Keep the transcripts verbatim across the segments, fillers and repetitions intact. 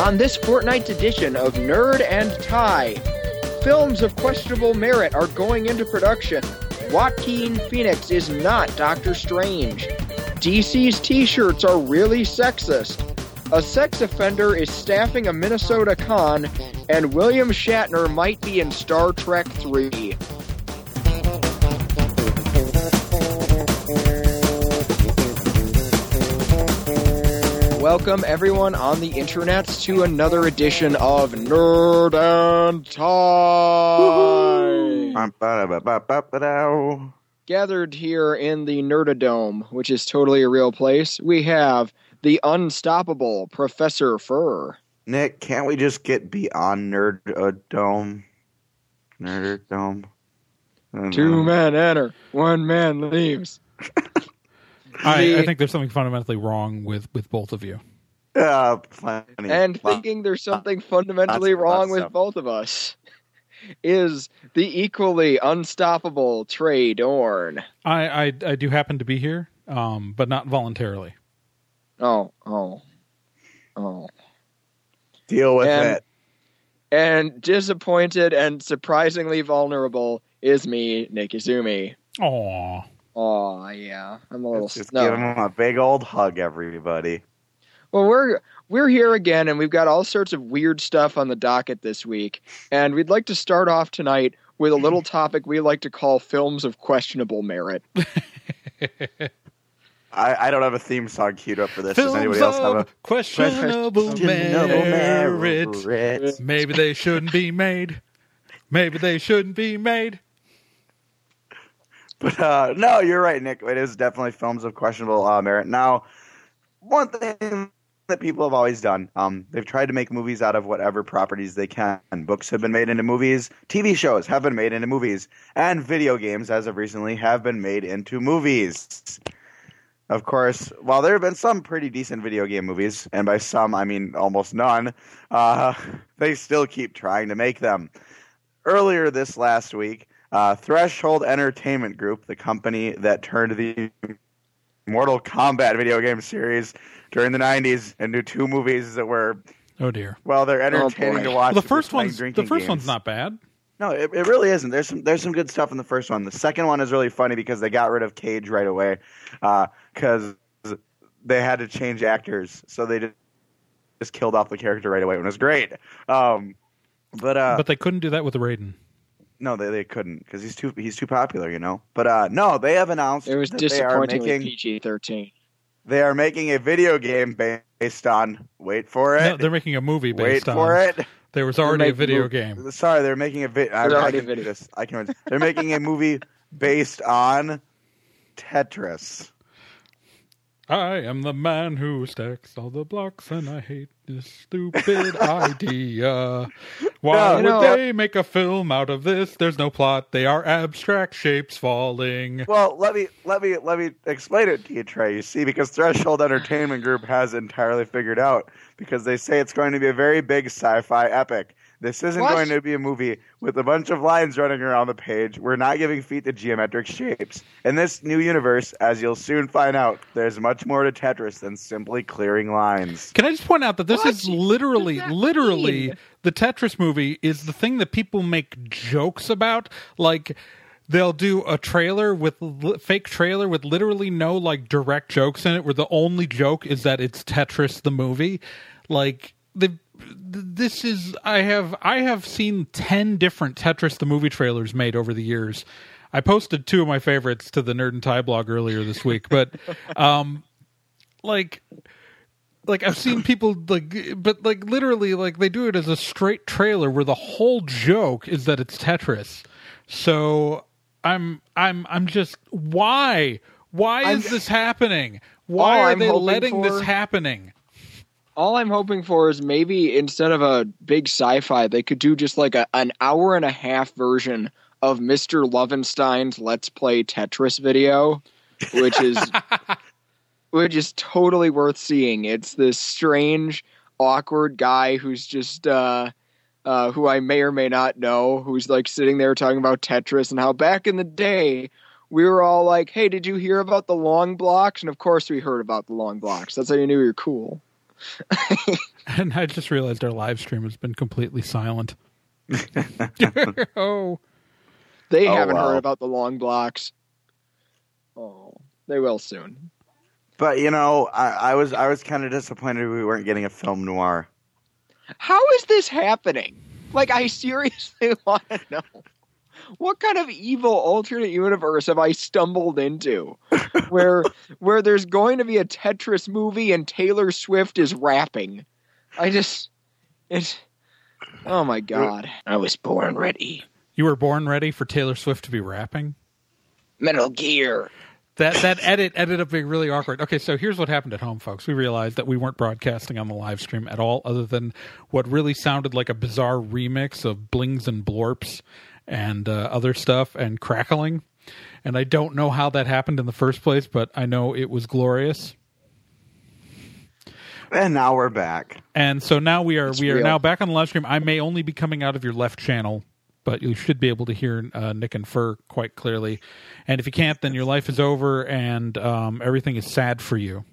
On this fortnight's edition of Nerd and Tie, films of questionable merit are going into production. Joaquin Phoenix is not Doctor Strange. D C's t-shirts are really sexist. A sex offender is staffing a Minnesota con, and William Shatner might be in Star Trek three. Welcome, everyone on the internets, to another edition of Nerd and Tie. Gathered here in the Nerdadome, which is totally a real place, we have the unstoppable Professor Fur. Nick, can't we just get beyond Nerdadome? Nerdadome. Two men enter, one man leaves. I, I think there's something fundamentally wrong with, with both of you. Uh, plenty. And thinking there's something fundamentally wrong with both of us is the equally unstoppable Trey Dorn. I, I, I do happen to be here, um, but not voluntarily. Oh, oh, oh. Deal with and, it. And disappointed and surprisingly vulnerable is me, Nick Izumi. Aww. Oh yeah, I'm a little. Let's just no. give him a big old hug, everybody. Well, we're we're here again, and we've got all sorts of weird stuff on the docket this week, and we'd like to start off tonight with a little topic we like to call films of questionable merit. I, I don't have a theme song queued up for this. Films Does anybody else have a questionable, questionable merit? merit? Maybe they shouldn't be made. Maybe they shouldn't be made. But uh, no, you're right, Nick. It is definitely films of questionable uh, merit. Now, one thing that people have always done, um, they've tried to make movies out of whatever properties they can. Books have been made into movies. T V shows have been made into movies. And video games, as of recently, have been made into movies. Of course, while there have been some pretty decent video game movies, and by some I mean almost none, uh, they still keep trying to make them. Earlier this last week, Uh, Threshold Entertainment Group, the company that turned the Mortal Kombat video game series during the nineties into two movies that were, oh dear, well, they're entertaining oh to watch. Well, the first playing, one's the drinking first games. one's not bad. No, it, it really isn't. There's some there's some good stuff in the first one. The second one is really funny because they got rid of Cage right away because uh, they had to change actors, so they just, just killed off the character right away. It was great, um, but uh, but they couldn't do that with Raiden. No, they they couldn't because he's too he's too popular, you know. But uh, no, they have announced it was that they are making P G thirteen. They are making a video game based on. Wait for it. No, they're making a movie based Wait on. Wait for it. There was already a video mo- game. Sorry, they're making a video. I, I can do this. I can. They're making a movie based on Tetris. I am the man who stacks all the blocks, and I hate this stupid idea. Why No, would you know, they make a film out of this? There's no plot. They are abstract shapes falling. Well, let me let me let me explain it to you, Trey. You see, because Threshold Entertainment Group has entirely figured out because they say it's going to be a very big sci-fi epic. This isn't what? going to be a movie with a bunch of lines running around the page. We're not giving feet to geometric shapes. In this new universe, as you'll soon find out, there's much more to Tetris than simply clearing lines. Can I just point out that this What? is literally, What does that literally, mean? the Tetris movie is the thing that people make jokes about. Like, they'll do a trailer with, li- fake trailer with literally no, like, direct jokes in it, where the only joke is that it's Tetris the movie. Like, the this is I have I have seen ten different Tetris the movie trailers made over the years. I posted two of my favorites to the Nerd and Tie blog earlier this week, but um like like I've seen people like but like literally like they do it as a straight trailer where the whole joke is that it's Tetris. So I'm I'm I'm just why why I'm, is this happening? Why are I'm they hoping letting for... this happening? All I'm hoping for is maybe instead of a big sci-fi, they could do just like a, an hour and a half version of Mister Lovenstein's Let's Play Tetris video, which is which is totally worth seeing. It's this strange, awkward guy who's just uh, uh, who I may or may not know, who's like sitting there talking about Tetris and how back in the day we were all like, "Hey, did you hear about the long blocks?" And of course, we heard about the long blocks. That's how you knew you're cool. And I just realized our live stream has been completely silent. Oh. They Oh, haven't wow. heard about the long blocks. Oh, they will soon. But you know, I, I was I was kind of disappointed we weren't getting a film noir. How is this happening? Like, I seriously want to know. What kind of evil alternate universe have I stumbled into where where there's going to be a Tetris movie and Taylor Swift is rapping? I just it's oh my god. I was born ready. You were born ready for Taylor Swift to be rapping? Metal Gear. That that edit ended up being really awkward. Okay, so here's what happened at home, folks. We realized that we weren't broadcasting on the live stream at all, other than what really sounded like a bizarre remix of Blings and Blorps and uh, other stuff and crackling. And I don't know how that happened in the first place, but I know it was glorious. And now we're back. And so now we are It's we are real. now back on the live stream. I may only be coming out of your left channel, but you should be able to hear uh, Nick and Fur quite clearly. And if you can't, then your life is over and um, everything is sad for you.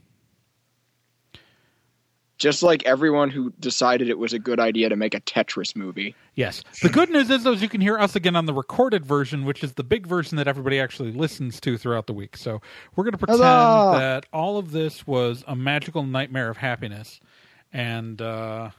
Just like everyone who decided it was a good idea to make a Tetris movie. Yes. The good news is, though, is you can hear us again on the recorded version, which is the big version that everybody actually listens to throughout the week. So we're going to pretend Huzzah! that all of this was a magical nightmare of happiness and uh,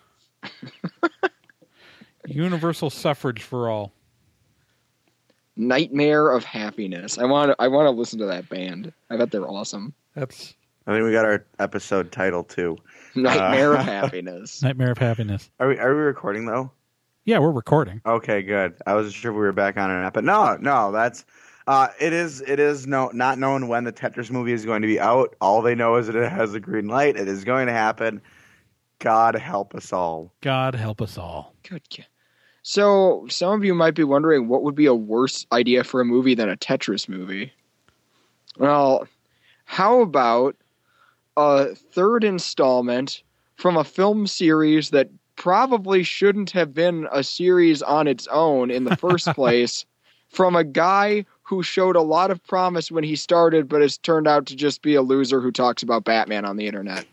universal suffrage for all. Nightmare of Happiness. I want to I want to listen to that band. I bet they're awesome. That's I think we got our episode title too. Nightmare Uh, of Happiness. Nightmare of Happiness. Are we are we recording though? Yeah, we're recording. Okay, good. I wasn't sure if we were back on or not, but no, no, that's uh, it is it is no not known when the Tetris movie is going to be out. All they know is that it has a green light. It is going to happen. God help us all. God help us all. Good. g- So some of you might be wondering what would be a worse idea for a movie than a Tetris movie. Well, how about a third installment from a film series that probably shouldn't have been a series on its own in the first place, from a guy who showed a lot of promise when he started but has turned out to just be a loser who talks about Batman on the internet.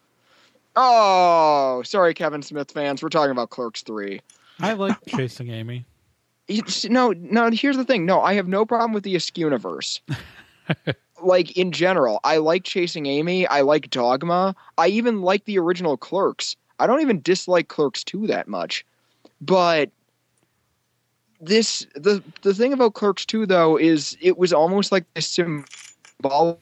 Oh, sorry, Kevin Smith fans. We're talking about Clerks three. I like Chasing Amy. It's, no, no, here's the thing. No, I have no problem with the Askewniverse. Like, in general, I like Chasing Amy. I like Dogma. I even like the original Clerks. I don't even dislike Clerks two that much. But this, the the thing about Clerks two, though, is it was almost like this symbolic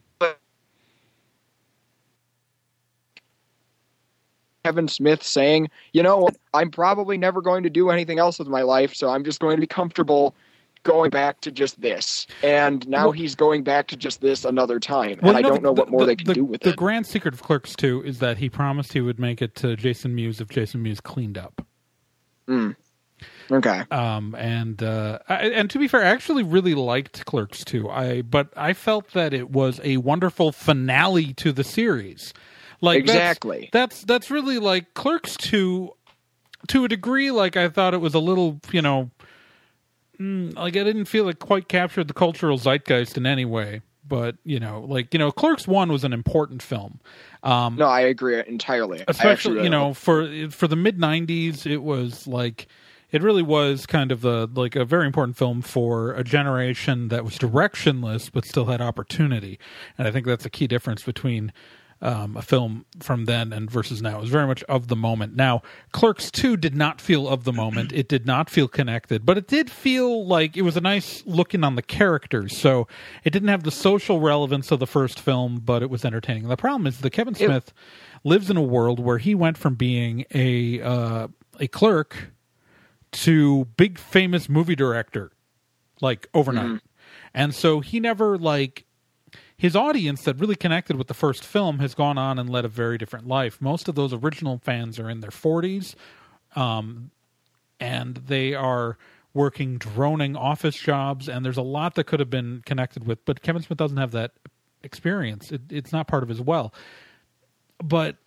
Kevin Smith saying, you know, I'm probably never going to do anything else with my life, so I'm just going to be comfortable going back to just this. And now Well- he's going back to just this another time. Well, and I you know, don't know the- what more the- they can the- do with the it. The grand secret of Clerks two is that he promised he would make it to Jason Mewes if Jason Mewes cleaned up. Mm. Okay. Um, and uh, I, and to be fair, I actually really liked Clerks two. I but I felt that it was a wonderful finale to the series. Like that's- Exactly. That's that's really like Clerks two, to a degree. Like I thought it was a little, you know, mm, like I didn't feel it quite captured the cultural zeitgeist in any way. But you know, like you know, Clerks one was an important film. Um, No, I agree entirely. I especially actually you know really- for for the mid nineties, it was like it really was kind of the like a very important film for a generation that was directionless but still had opportunity. And I think that's a key difference between um, a film from then and versus now. It was very much of the moment. Now, Clerks two did not feel of the moment. It did not feel connected, but it did feel like it was a nice looking on the characters. So it didn't have the social relevance of the first film, but it was entertaining. The problem is that Kevin Smith lives in a world where he went from being a uh, a clerk to big famous movie director, like overnight. Mm-hmm. And so he never like his audience that really connected with the first film has gone on and led a very different life. Most of those original fans are in their forties, um, and they are working droning office jobs, and there's a lot that could have been connected with, but Kevin Smith doesn't have that experience. It, it's not part of his well. But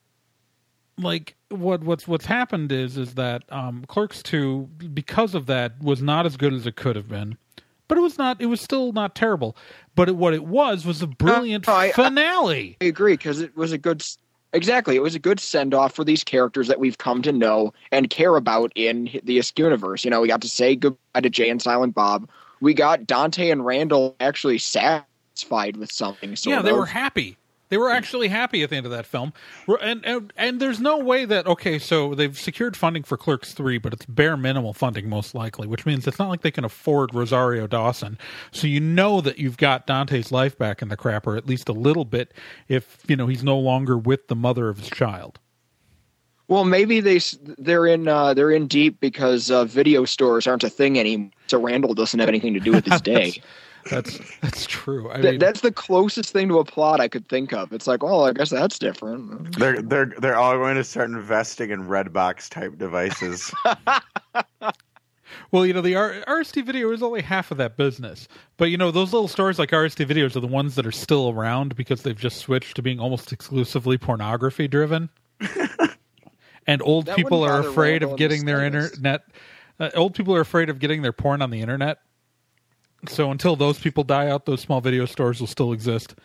like what what's what's happened is is that um, Clerks two, because of that, was not as good as it could have been. But it was not. It was still not terrible. But it, what it was was a brilliant no, I- I- finale. I agree, because it was a good... s- Exactly. It was a good send-off for these characters that we've come to know and care about in the universe. You know, we got to say goodbye to Jay and Silent Bob. We got Dante and Randall actually satisfied with something. Sort yeah, they of. were happy. They were actually happy at the end of that film. And, and and there's no way that, okay, so they've secured funding for Clerks three, but it's bare minimal funding most likely, which means it's not like they can afford Rosario Dawson. So you know that you've got Dante's life back in the crapper, at least a little bit, if, you know, he's no longer with the mother of his child. Well, maybe they they're in uh, they're in deep because uh, video stores aren't a thing anymore. So Randall doesn't have anything to do with his day. That's that's true. I Th- mean, that's the closest thing to a plot I could think of. It's like, well, I guess that's different. They're they're they're all going to start investing in Redbox type devices. well, you know, the R- RST Video is only half of that business. But, you know, those little stores like R S T Videos are the ones that are still around because they've just switched to being almost exclusively pornography driven. And old That people wouldn't are bother afraid Randall of in getting the their slightest. internet. Uh, old people are afraid of getting their porn on the internet. So until those people die out, those small video stores will still exist.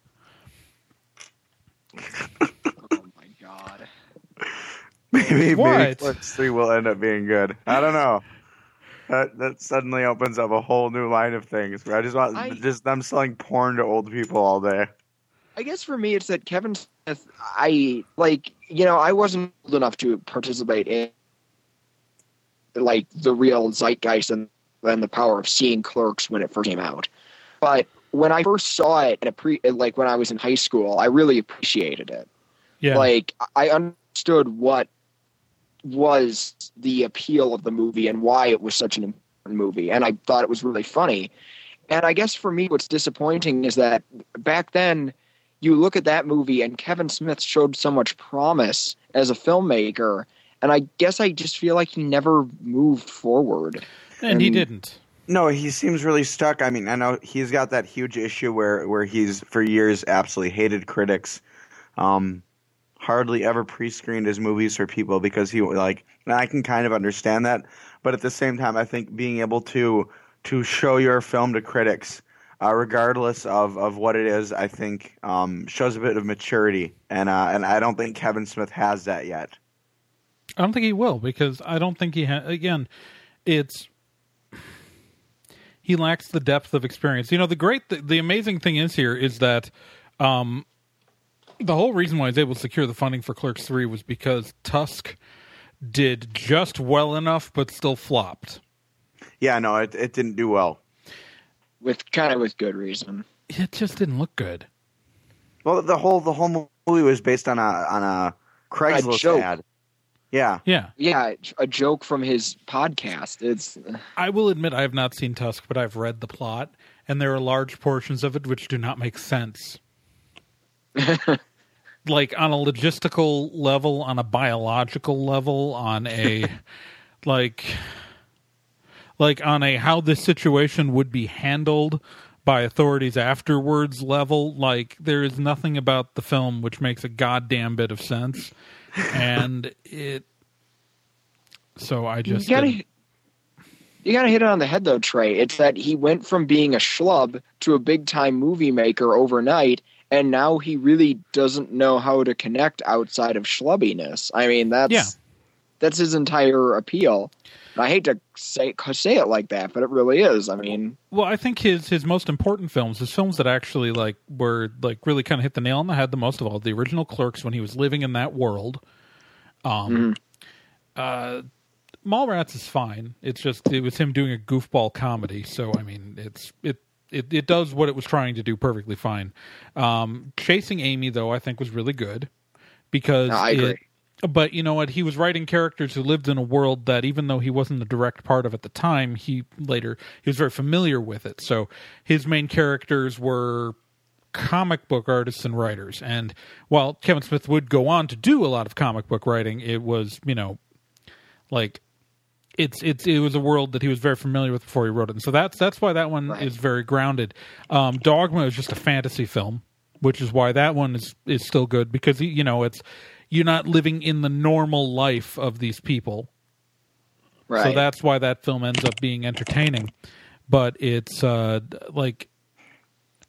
Oh my god! maybe What? maybe Clerks three will end up being good. I don't know. That that suddenly opens up a whole new line of things. Where I just want I- just them selling porn to old people all day. I guess for me, it's that Kevin Smith. I like, you know, I wasn't old enough to participate in like the real zeitgeist and, and the power of seeing Clerks when it first came out. But when I first saw it, in a pre, like when I was in high school, I really appreciated it. Yeah. Like I understood what was the appeal of the movie and why it was such an important movie, and I thought it was really funny. And I guess for me, what's disappointing is that back then, you look at that movie and Kevin Smith showed so much promise as a filmmaker, and I guess I just feel like he never moved forward. and he and- didn't. No, he seems really stuck. I mean, I know he's got that huge issue where, where he's for years absolutely hated critics. Um, hardly ever pre-screened his movies for people because he like. And I can kind of understand that, but at the same time, I think being able to to show your film to critics, uh, regardless of, of what it is, I think um, shows a bit of maturity, and uh, and I don't think Kevin Smith has that yet. I don't think he will because I don't think he ha- again, it's he lacks the depth of experience. You know, the great, the, the amazing thing is here is that um, the whole reason why he's able to secure the funding for Clerks three was because Tusk did just well enough, but still flopped. Yeah, no, it it didn't do well. With kind of with good reason. It just didn't look good. Well, the whole the whole movie was based on a on a Craigslist joke. ad. Yeah. Yeah. Yeah, a joke from his podcast. It's I will admit I have not seen Tusk, but I've read the plot, and there are large portions of it which do not make sense. Like on a logistical level, on a biological level, on a like like on a how this situation would be handled by authorities afterwards level. Like there is nothing about the film which makes a goddamn bit of sense. And it so I just you gotta, didn't- you gotta hit it on the head though, Trey. It's that he went from being a schlub to a big time movie maker overnight, and now he really doesn't know how to connect outside of schlubbiness. I mean, that's Yeah. that's his entire appeal. And I hate to say say it like that, but it really is. I mean, Well, I think his his most important films, his films that actually like were like really kind of hit the nail on the head the most of all, the original Clerks when he was living in that world. Um, uh, Mallrats is fine. It's just it was him doing a goofball comedy, so I mean, it's it. It, it does what it was trying to do perfectly fine. Um, Chasing Amy, though, I think was really good because No, I agree. it, but you know what? He was writing characters who lived in a world that, even though he wasn't a direct part of at the time, he later he was very familiar with it. So his main characters were comic book artists and writers. And while Kevin Smith would go on to do a lot of comic book writing, it was, you know, like it's it's it was a world that he was very familiar with before he wrote it. And so that's that's why that one Right. is very grounded. Um, Dogma is just a fantasy film, which is why that one is is still good because you know it's. You're not living in the normal life of these people. right? So that's why that film ends up being entertaining. But it's uh, like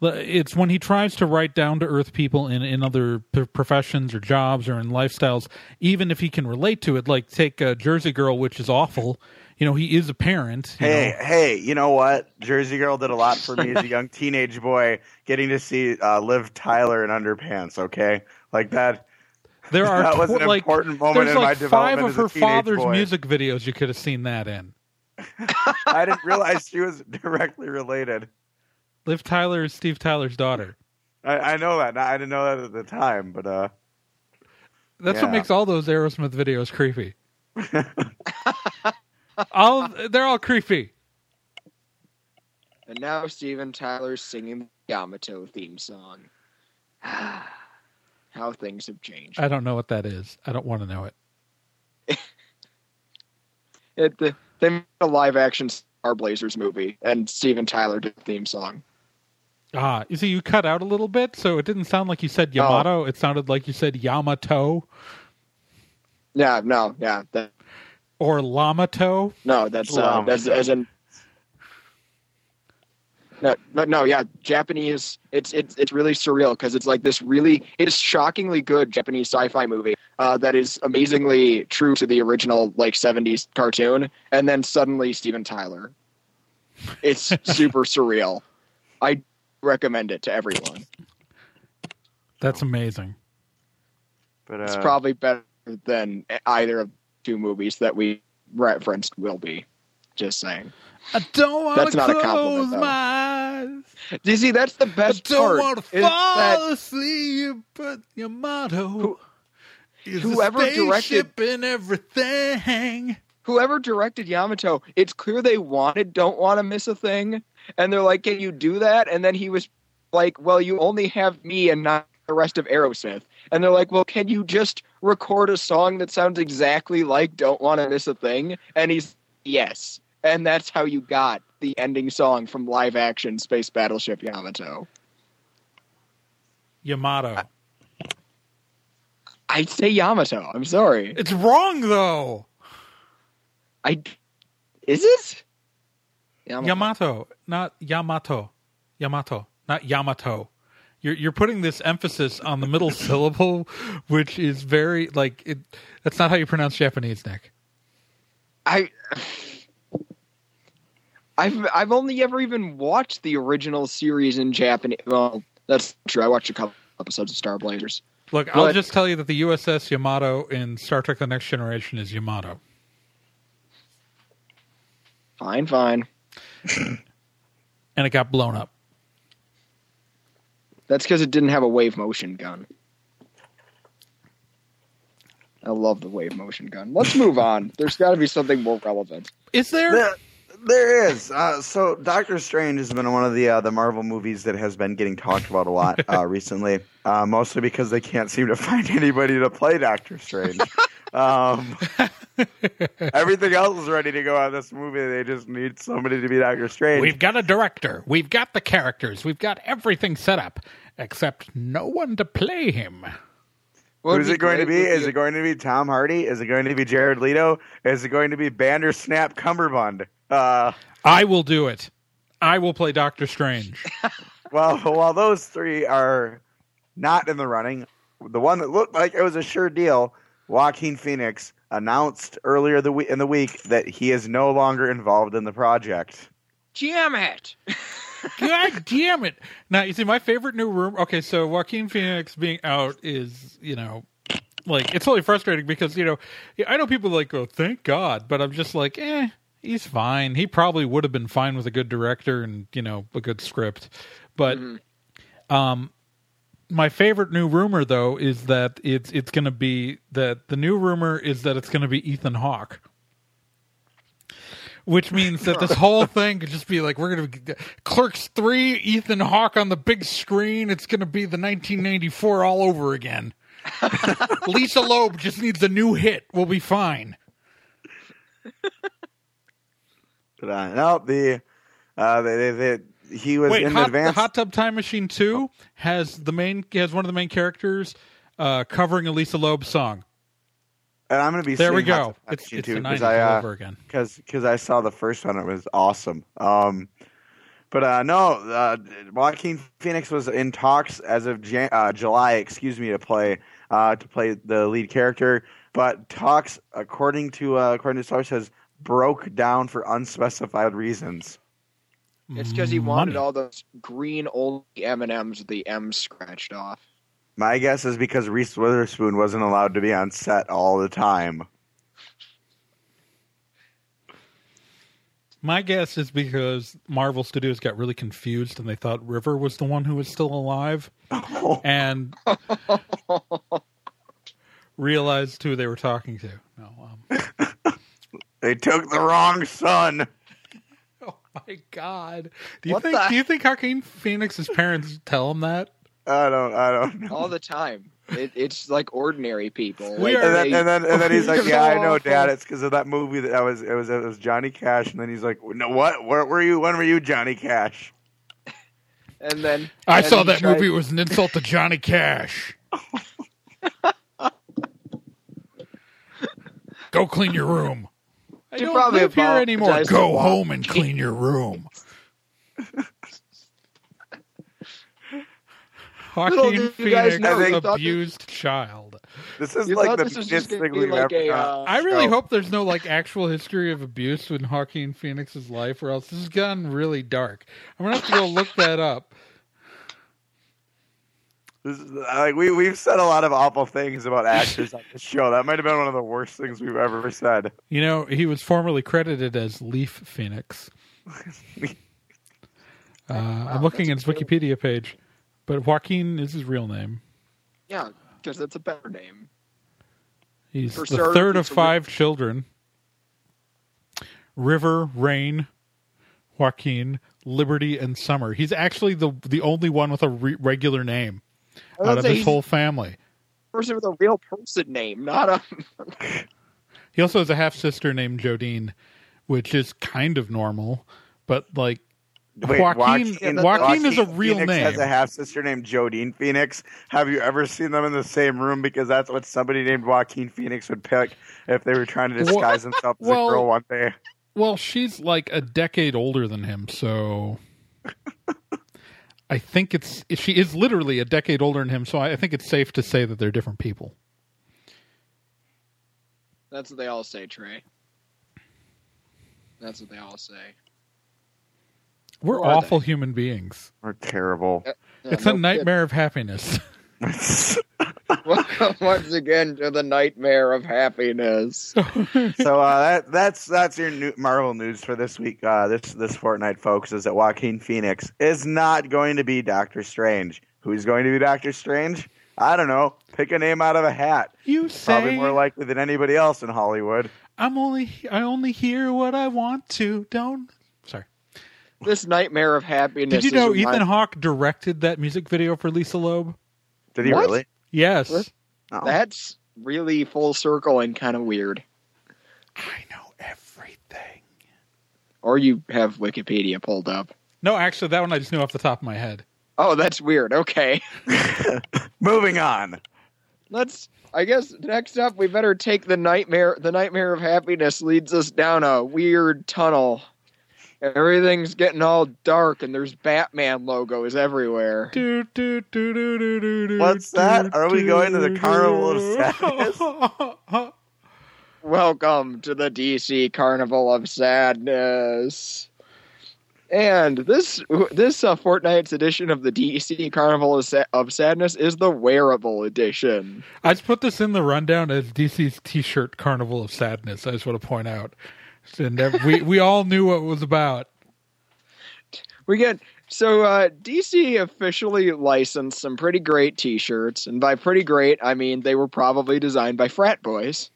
It's when he tries to write down to earth people in, in other p- professions or jobs or in lifestyles, even if he can relate to it. Like take uh, Jersey Girl, which is awful. You know, he is a parent. Hey, know. hey, you know what? Jersey Girl did a lot for me as a young teenage boy, getting to see uh, Liv Tyler in underpants. Okay, like that. There are that was an tw- like, important moment there's in like my five development of as a her teenage father's boy. music videos you could have seen that in. I didn't realize she was directly related. Liv Tyler is Steve Tyler's daughter. I, I know that. I didn't know that at the time, but uh, that's yeah. what makes all those Aerosmith videos creepy. all they're all creepy. And now Steven Tyler's singing the Yamato theme song. How things have changed. I don't know what that is. I don't want to know it. it the, they made a live action Star Blazers movie, and Steven Tyler did the theme song. Ah, you see, you cut out a little bit, so it didn't sound like you said Yamato. Oh. It sounded like you said Yamato. Yeah, no, yeah. That, or Lamato. No, that's uh, that's as in. No, no, no, yeah, Japanese. It's it's it's really surreal because it's like this really, it's shockingly good Japanese sci-fi movie uh, that is amazingly true to the original like seventies cartoon, and then suddenly Steven Tyler. It's super surreal. I recommend it to everyone. That's amazing. But uh, it's probably better than either of the two movies that we referenced will be. Just saying. I don't want that's to not close a compliment, my eyes. Do you see? That's the best I don't part. want to fall that asleep, but your motto who, is whoever a spaceship directed and everything. Whoever directed Yamato, it's clear they wanted Don't Want to Miss a Thing, and they're like, "Can you do that?" And then he was like, "Well, you only have me and not the rest of Aerosmith." And they're like, "Well, can you just record a song that sounds exactly like Don't Want to Miss a Thing?" And he's yes. And that's how you got the ending song from live action Space Battleship Yamato. Yamato. I, I'd say Yamato. I'm sorry. It's wrong, though. I Is it? Yamato. Yamato, not Yamato. Yamato, not Yamato. You're you're putting this emphasis on the middle syllable, which is very, like, it. That's not how you pronounce Japanese, Nick. I... I've I've only ever even watched the original series in Japanese. Well, that's true. I watched a couple episodes of Star Blazers. Look, but I'll just tell you that the U S S Yamato in Star Trek The Next Generation is Yamato. Fine, fine. And it got blown up. That's because it didn't have a wave motion gun. I love the wave motion gun. Let's move on. There's got to be something more relevant. Is there? There, there is. Uh, so Doctor Strange has been one of the uh, the Marvel movies that has been getting talked about a lot uh, recently, uh, mostly because they can't seem to find anybody to play Doctor Strange. Um, everything else is ready to go on this movie. They just need somebody to be Doctor Strange. We've got a director. We've got the characters. We've got everything set up, except no one to play him. Well, Who's it going to be? Is it going to be Tom Hardy? Is it going to be Jared Leto? Is it going to be Bandersnap Cumberbund? Uh, I will do it. I will play Doctor Strange. Well, while those three are not in the running, the one that looked like it was a sure deal, Joaquin Phoenix, announced earlier the we- in the week that he is no longer involved in the project. Damn it! God damn it! Now, you see, my favorite new rumor... Okay, so Joaquin Phoenix being out is, you know... Like, it's totally frustrating because, you know, I know people like go, thank God, but I'm just like, eh, he's fine. He probably would have been fine with a good director and, you know, a good script. But mm-hmm. um, my favorite new rumor, though, is that it's it's going to be that the new rumor is that it's going to be Ethan Hawke. Which means that this whole thing could just be like, we're going to Clerks three, Ethan Hawke on the big screen. It's going to be the nineteen ninety-four all over again. Lisa Loeb just needs a new hit. We'll be fine. But, uh, no, the, uh, they, they, they, he was Wait, in Hot, advance. Hot Tub Time Machine two has the main has one of the main characters uh, covering a Lisa Loeb song. And I'm going to be there. We Hot go. Tub Time It's, Machine it's too, the I, uh, over again because because I saw the first one. It was awesome. Um, But uh, no, uh, Joaquin Phoenix was in talks as of Jan- uh, July, excuse me, to play uh, to play the lead character. But talks, according to uh, according to sources, broke down for unspecified reasons. It's because he wanted Money. all those green old M and M's with the M scratched off. My guess is because Reese Witherspoon wasn't allowed to be on set all the time. My guess is because Marvel Studios got really confused and they thought River was the one who was still alive and realized who they were talking to. No, um, They took the wrong son. oh my God! Do you What think? the- Do you think Joaquin Phoenix's parents tell him that? I don't. I don't know. All the time. It, it's like ordinary people. We Like, are- And then, they- and then, and then he's like, So "Yeah, I know, awful. Dad. It's because of that movie that I was. It was. It was Johnny Cash." And then he's like, "No, what? Where were you? When were you, Johnny Cash?" and then I and saw he that tried- movie. It was an insult to Johnny Cash. Go clean your room. I You don't probably live here anymore. apologize to Go Walt. home and clean your room. Little Joaquin did you guys Phoenix know, you is thought abused child. This is You like thought the this was biggest just thing gonna be we've like ever a, done. uh, I really So- hope there's no like actual history of abuse in Joaquin Phoenix's life, or else this has gotten really dark. I'm gonna have to go look that up. This is, like we we've said a lot of awful things about actors on this show. That might have been one of the worst things we've ever said. You know, he was formerly credited as Leaf Phoenix. Uh, I'm looking at his Wikipedia page, but Joaquin is his real name. Yeah, because that's a better name. He's For the starters, third of it's a five children. River, Rain, Joaquin, Liberty, and Summer. He's actually the the only one with a re- regular name I was out gonna of say his he's whole family. a person with a real person name, not a. He also has a half sister named Jodine, which is kind of normal, but like Wait, Joaquin, Yeah, that's- Joaquin is a Joaquin real Phoenix name. has a half sister named Jodine Phoenix. Have you ever seen them in the same room? Because that's what somebody named Joaquin Phoenix would pick if they were trying to disguise themselves as well- a girl one day. Well, she's like a decade older than him, so I think it's she is literally a decade older than him. So I think it's safe to say that they're different people. That's what they all say, Trey. That's what they all say. We're Who are awful human beings. We're terrible. Yeah, It's no a nightmare of happiness. kidding. Welcome once again to the nightmare of happiness. So uh, that that's that's your new Marvel news for this week. Uh, this this fortnight, folks, is that Joaquin Phoenix is not going to be Doctor Strange. Who's going to be Doctor Strange? I don't know. Pick a name out of a hat. You Probably say more likely than anybody else in Hollywood. I'm only I only hear what I want to. Don't. Sorry. This nightmare of happiness. Did you know is Ethan remind- Hawke directed that music video for Lisa Loeb? Did he What? really? Yes. What? Oh. That's really full circle and kind of weird. I know everything. Or you have Wikipedia pulled up. No, actually, that one I just knew off the top of my head. Oh, that's weird. Okay. Moving on. Let's I guess next up we better take the nightmare the nightmare of happiness leads us down a weird tunnel. Everything's getting all dark and there's Batman logos everywhere. Do, do, do, do, do, do, do, What's that? do, Are we going to the do, Carnival of do. Sadness? Welcome to the D C Carnival of Sadness. And this this uh, fortnight's edition of the D C Carnival of, Sa- of Sadness is the wearable edition. I just put this in the rundown as D C's T-shirt Carnival of Sadness. I just want to point out, and uh, we we all knew what it was about. We get so uh, D C officially licensed some pretty great T-shirts, and by pretty great I mean they were probably designed by frat boys.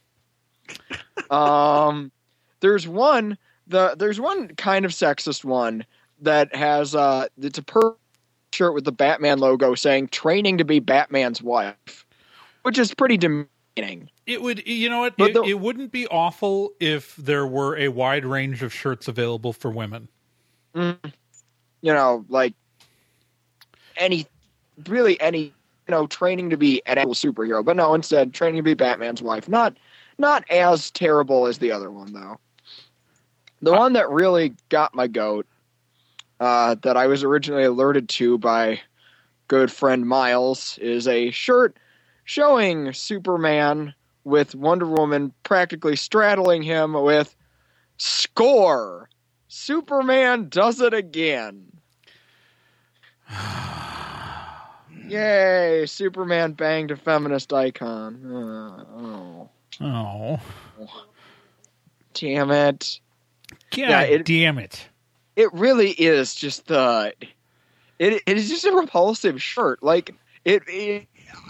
um, there's one the there's one kind of sexist one that has uh it's a per shirt with the Batman logo saying "training to be Batman's wife," which is pretty demeaning. It would, you know what? But It, the- it wouldn't be awful if there were a wide range of shirts available for women. Mm, you know, like any really any you know training to be an actual superhero, but no, instead training to be Batman's wife. Not not as terrible as the other one though. The one that really got my goat uh, that I was originally alerted to by good friend Miles is a shirt showing Superman with Wonder Woman practically straddling him with "Score! Superman does it again." Yay! Superman banged a feminist icon. Oh, Oh, damn it! God Yeah, it- damn it! It really is just the. It it is just a repulsive shirt. Like it. it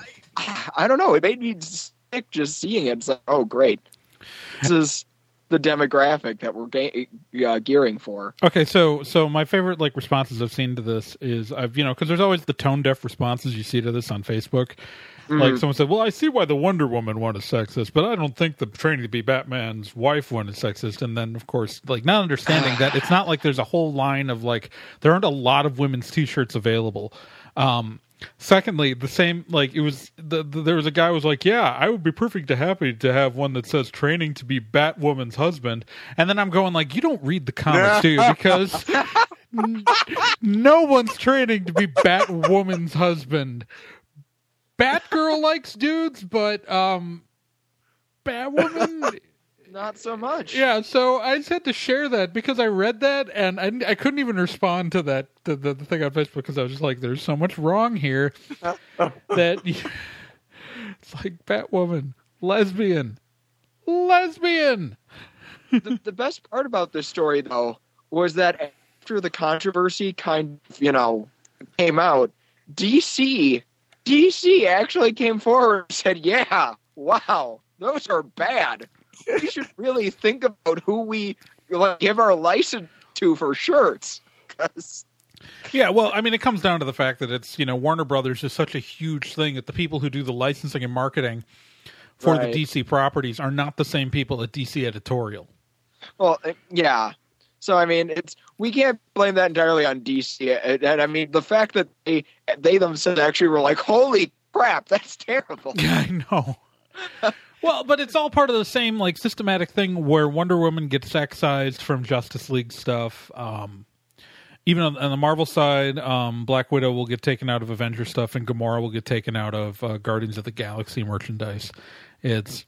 I, I don't know. It made me sick just seeing it. It's like, oh great, this is the demographic that we're ga- uh, gearing for. Okay, so so my favorite like responses I've seen to this is I've you know because there's always the tone deaf responses you see to this on Facebook. Mm-hmm. Like someone said, "Well, I see why the Wonder Woman one is sexist, but I don't think the training to be Batman's wife one is sexist." And then, of course, like not understanding that it's not like there's a whole line of like there aren't a lot of women's T-shirts available. Um, secondly, the same like it was the, the, there was a guy who was like, "Yeah, I would be perfectly happy to have one that says training to be Batwoman's husband." And then I'm going like, "You don't read the comics, do you?" Because n- no one's training to be Batwoman's husband. Batgirl likes dudes, but um, Batwoman, Not so much. yeah. So I just had to share that because I read that and I, I couldn't even respond to that to the, the thing on Facebook because I was just like, "There's so much wrong here that you, it's like Batwoman, lesbian, lesbian." the, the best part about this story, though, was that after the controversy kind of, you know, came out, D C, D C actually came forward and said, yeah, wow, those are bad. We should really think about who we like, give our license to for shirts. 'Cause Yeah, well, I mean, it comes down to the fact that it's, you know, Warner Brothers is such a huge thing that the people who do the licensing and marketing for the Right. D C properties are not the same people at D C Editorial. Well, uh, yeah. So I mean, it's we can't blame that entirely on D C. And, and I mean, the fact that they they themselves actually were like, "Holy crap, that's terrible." Yeah, I know. Well, but it's all part of the same like systematic thing where Wonder Woman gets excised from Justice League stuff. Um, even on, on the Marvel side, um, Black Widow will get taken out of Avengers stuff, and Gamora will get taken out of uh, Guardians of the Galaxy merchandise. It's,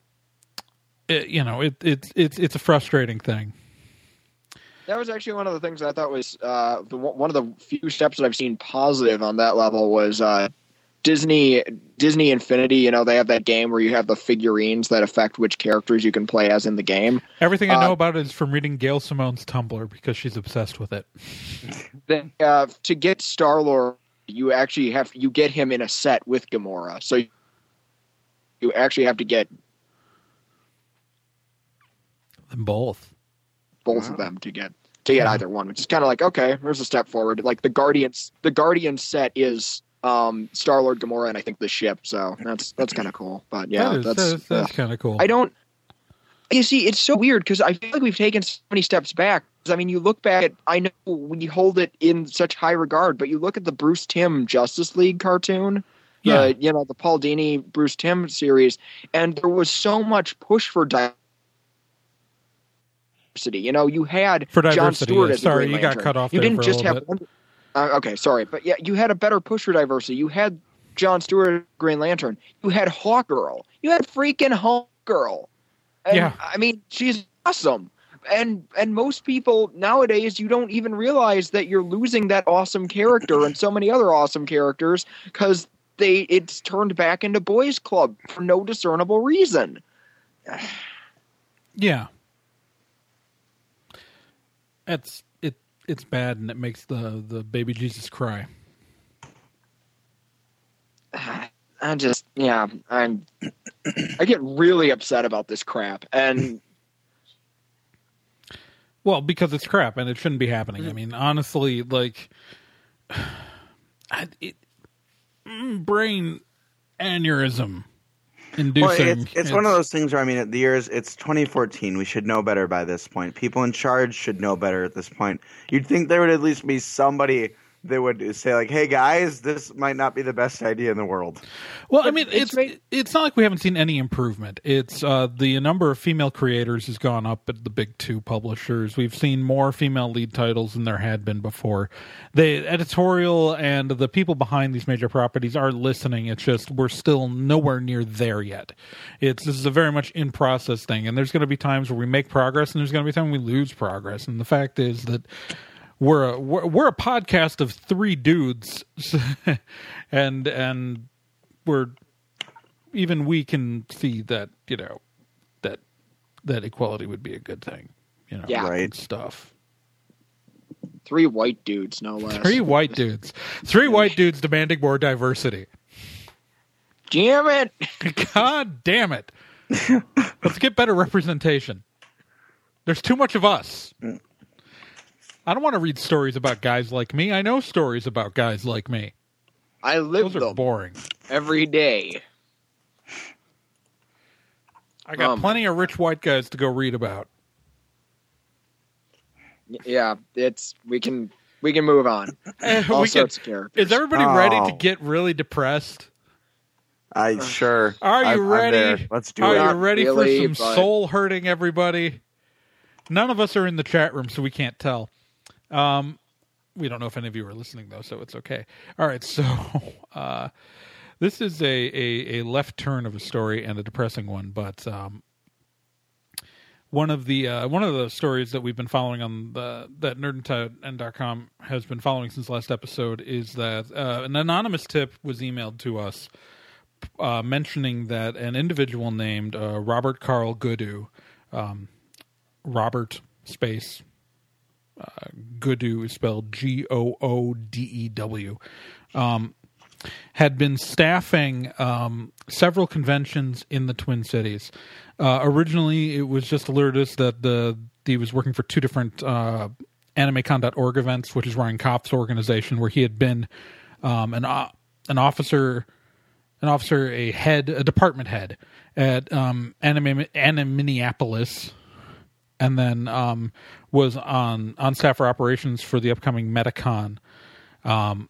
it, you know, it, it's it's it's a frustrating thing. That was actually one of the things I thought was uh, the, one of the few steps that I've seen positive on that level was uh, Disney Disney Infinity. You know, they have that game where you have the figurines that affect which characters you can play as in the game. Everything I know Uh, about it is from reading Gail Simone's Tumblr because she's obsessed with it. Then uh, to get Star-Lord, you actually have you get him in a set with Gamora. So you actually have to get Them both. both Wow. of them to get to get either one, which is kind of like, okay, there's a step forward. Like the Guardians, the Guardian set is um, Star Lord, Gamora, and I think the ship. So that's that's kind of cool. But yeah, that is, that's that's, that's uh, kind of cool. I don't. You see, it's so weird because I feel like we've taken so many steps back. 'Cause, I mean, you look back at, I know we hold it in such high regard, but you look at the Bruce Timm Justice League cartoon, Yeah. the you know the Paul Dini Bruce Timm series, and there was so much push for diversity. You know, you had For Jon diversity, Stewart yeah. as the Sorry, Green you got Lantern. cut off You there didn't for a just little have bit. one. Uh, okay, sorry, but yeah, you had a better push for diversity. You had Jon Stewart as Green Lantern. You had Hawkgirl. You had freaking Hawkgirl. And, Yeah. I mean, she's awesome. And and most people nowadays, you don't even realize that you're losing that awesome character and so many other awesome characters because they it's turned back into boys' club for no discernible reason. Yeah. It's it it's bad and it makes the, the baby Jesus cry. I just yeah, I'm I get really upset about this crap. And Well, because it's crap and it shouldn't be happening. I mean, honestly, like I- it, mm, brain aneurysm inducing. Well, it's, it's one of those things where, I mean, at the years, it's twenty fourteen. We should know better by this point. People in charge should know better at this point. You'd think there would at least be somebody they would say like, "Hey guys, this might not be the best idea in the world." Well, I mean, it's it's made- it's not like we haven't seen any improvement. It's uh, the number of female creators has gone up at the big two publishers. We've seen more female lead titles than there had been before. The editorial and the people behind these major properties are listening. It's just we're still nowhere near there yet. It's this is a very much in process thing, and there's going to be times where we make progress, and there's going to be times we lose progress. And the fact is that we're a, we're, we're a podcast of three dudes, and and we're even we can see that you know that that equality would be a good thing, you know, Yeah. Right. and stuff. Three white dudes, no less. Three white dudes, three white dudes demanding more diversity. Damn it! God damn it! Let's get better representation. There's too much of us. I don't want to read stories about guys like me. I know stories about guys like me. I live Those are them boring. every day. I got Um, plenty of rich white guys to go read about. Yeah, it's we can we can move on. Eh, All we can- sorts of characters. Is everybody ready to Oh. get really depressed? I sure. Are you I'm- I'm ready? there. Let's do Are it. you Not ready really, for some but- soul hurting, everybody? None of us are in the chat room, so we can't tell. Um, we don't know if any of you are listening, though, so it's okay. All right, so uh, this is a, a, a left turn of a story and a depressing one, but um, one of the uh, one of the stories that we've been following on the that nerd and dot com has been following since last episode is that uh, an anonymous tip was emailed to us uh, mentioning that an individual named uh, Robert Carl Goodew, um, Robert space uh, Goodew is spelled G O O D E W, um, had been staffing um, several conventions in the Twin Cities. Uh, originally, it was just alerted us that the he was working for two different uh, AnimeCon dot org events, which is Ryan Kopp's organization, where he had been um, an uh, an officer, an officer, a head, a department head at um, Anime Anime Minneapolis, and then um, was on on staff for operations for the upcoming MetaCon. Um,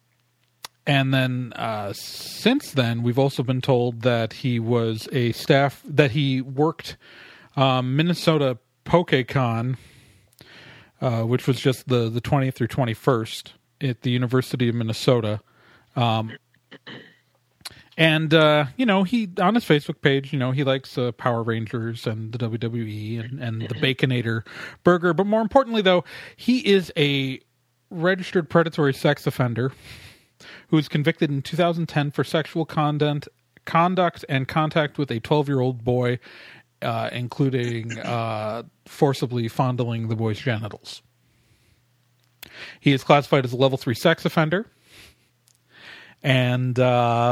And then uh, since then, we've also been told that he was a staff, that he worked um, Minnesota PokeCon, uh, which was just the, the twentieth through twenty-first at the University of Minnesota. Um, and, uh, you know, he on his Facebook page, you know, he likes uh, Power Rangers and the W W E and, and the Baconator burger. But more importantly, though, he is a registered predatory sex offender who was convicted in two thousand ten for sexual conduct, conduct and contact with a twelve-year-old boy, uh, including uh, forcibly fondling the boy's genitals. He is classified as a level three sex offender. And, uh,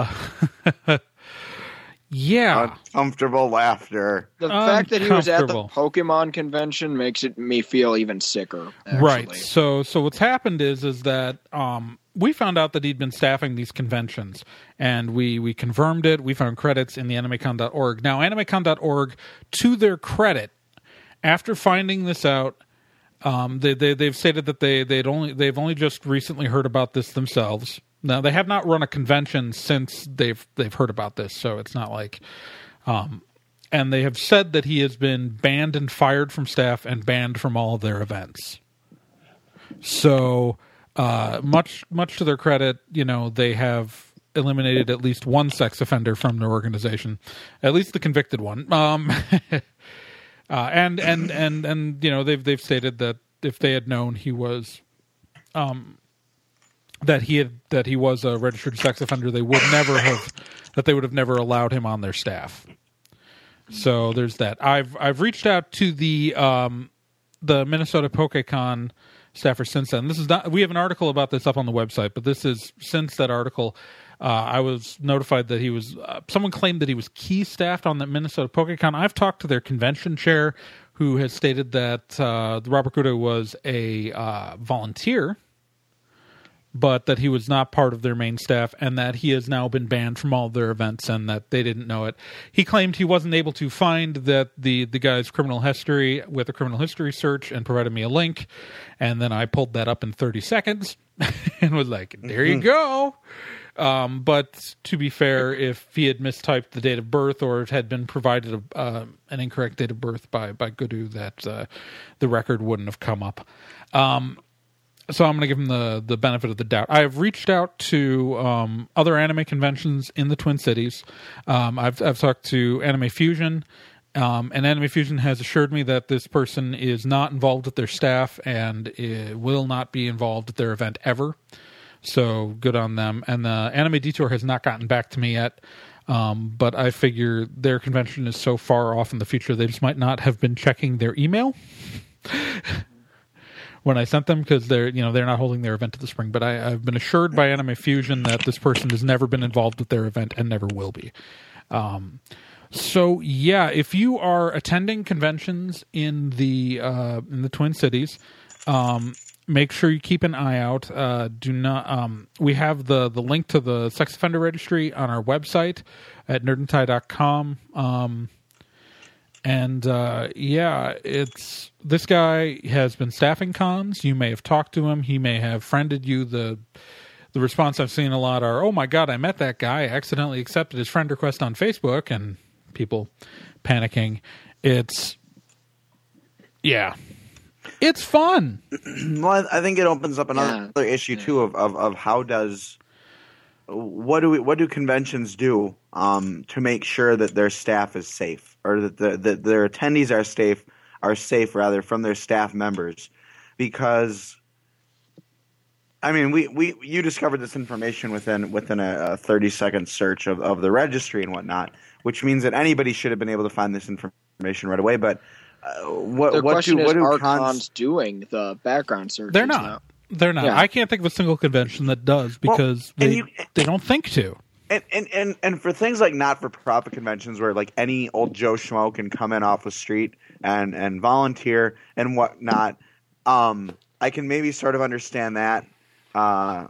yeah. Uncomfortable laughter. The fact that he was at the Uncomfortable. Pokemon convention makes it me feel even sicker. Actually. Right. So, so what's happened is, is that um, we found out that he'd been staffing these conventions, and we we confirmed it. We found credits in the AnimeCon dot org. Now, AnimeCon dot org, to their credit, after finding this out, um, they, they they've stated that they they'd only they've only just recently heard about this themselves. Now, they have not run a convention since they've they've heard about this, so it's not like. Um, and they have said that he has been banned and fired from staff and banned from all of their events. So, uh, much much to their credit, you know, they have eliminated at least one sex offender from their organization, at least the convicted one. Um, uh, and and and and you know, they've they've stated that if they had known he was, um, that he had that he was a registered sex offender, they would never have that they would have never allowed him on their staff. So there's that. I've I've reached out to the um, the Minnesota PokeCon staffer since then. This is not. We have an article about this up on the website, but this is since that article. Uh, I was notified that he was. Uh, someone claimed that he was key staffed on the Minnesota PokeCon. I've talked to their convention chair, who has stated that uh, Robert Goodew was a uh, volunteer. but that he was not part of their main staff and that he has now been banned from all of their events and that they didn't know it. He claimed he wasn't able to find that the, the guy's criminal history with a criminal history search and provided me a link. And then I pulled that up in thirty seconds and was like, there you go. Um, but to be fair, if he had mistyped the date of birth or it had been provided a, uh, an incorrect date of birth by, by Gudu, that uh, the record wouldn't have come up. Um, so I'm going to give him the, the benefit of the doubt. I have reached out to um, other anime conventions in the Twin Cities. Um, I've, I've talked to Anime Fusion, um, and Anime Fusion has assured me that this person is not involved with their staff and it will not be involved with their event ever. So good on them. And the Anime Detour has not gotten back to me yet. Um, but I figure their convention is so far off in the future, they just might not have been checking their email when I sent them because they're, you know, they're not holding their event in the spring. But I, I've been assured by Anime Fusion that this person has never been involved with their event and never will be. Um, so yeah, if you are attending conventions in the uh, in the Twin Cities, um, make sure you keep an eye out. Uh, do not. Um, we have the, the link to the sex offender registry on our website at nerd and tie dot com. Um, and uh, yeah, it's this guy has been staffing cons. You may have talked to him. He may have friended you. The the response I've seen a lot are, "Oh my God, I met that guy. I accidentally accepted his friend request on Facebook," and people panicking. It's yeah. It's fun. Well, I think it opens up another Yeah. issue too of, of, of how does what do we what do conventions do um, to make sure that their staff is safe or that the, that their attendees are safe are safe rather from their staff members, because I mean we, we you discovered this information within within a, a thirty second search of, of the registry and whatnot, which means that anybody should have been able to find this information right away, but. Uh, what The what question do is, what do are cons, cons doing the background searches? They're not. now? They're not. Yeah. I can't think of a single convention that does because Well, and they you- they don't think to. And, and and and for things like not for profit conventions where like any old Joe Schmo can come in off the street and and volunteer and whatnot, um, I can maybe sort of understand that, uh,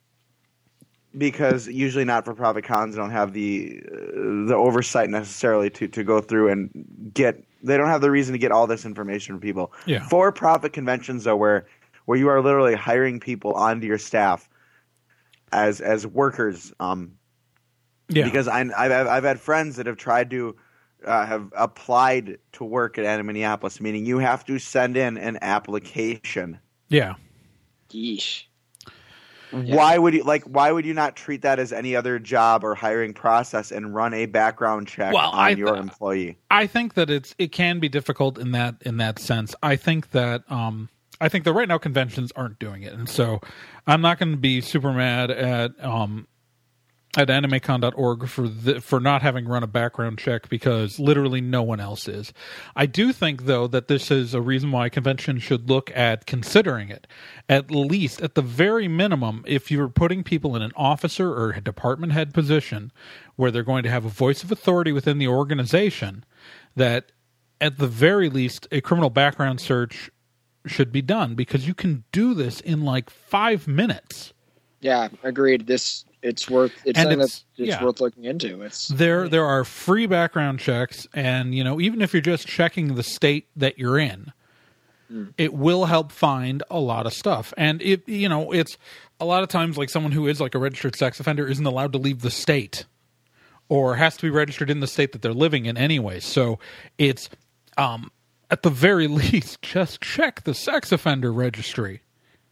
because usually not for profit cons don't have the uh, the oversight necessarily to to go through and get. They don't have the reason to get all this information from people. Yeah. For profit conventions though, where where you are literally hiring people onto your staff as as workers. Um, Yeah. Because I, I've I've had friends that have tried to uh, have applied to work at Anime Minneapolis, meaning you have to send in an application. yeah. Yeesh. Why would you like? Why would you not treat that as any other job or hiring process and run a background check Well, on I- your employee? I think that it's it can be difficult in that in that sense. I think that um I think that right now conventions aren't doing it, and so I'm not going to be super mad at um at animecon dot org for the, for not having run a background check because literally no one else is. I do think though that this is a reason why conventions should look at considering it. At least at the very minimum, if you're putting people in an officer or a department head position where they're going to have a voice of authority within the organization, that at the very least a criminal background search should be done because you can do this in like five minutes. Yeah, agreed. This it's worth it's And something it's- that's it's yeah. worth looking into. It's There there are free background checks, and you know, even if you're just checking the state that you're in, it will help find a lot of stuff. And it you know, it's a lot of times like someone who is like a registered sex offender isn't allowed to leave the state or has to be registered in the state that they're living in anyway. So it's um at the very least just check the sex offender registry.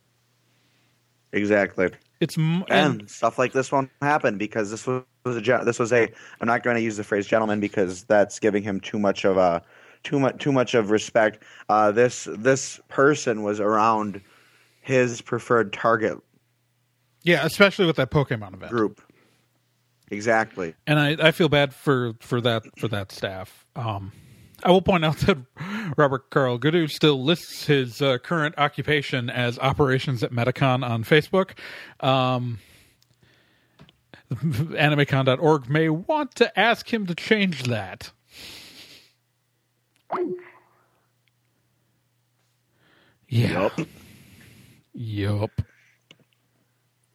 Exactly. It's m- And, and stuff like this won't happen because this was, was a gen- this was a. I'm not going to use the phrase "gentleman" because that's giving him too much of a too much too much of respect. Uh, this this person was around his preferred target yeah, especially with that Pokemon event. group. Exactly. And I, I feel bad for, for that for that staff. Um, I will point out that Robert Carl Gudu still lists his uh, current occupation as operations at Metacon on Facebook. Um, animecon dot org may want to ask him to change that. Yeah. Yup. Yup.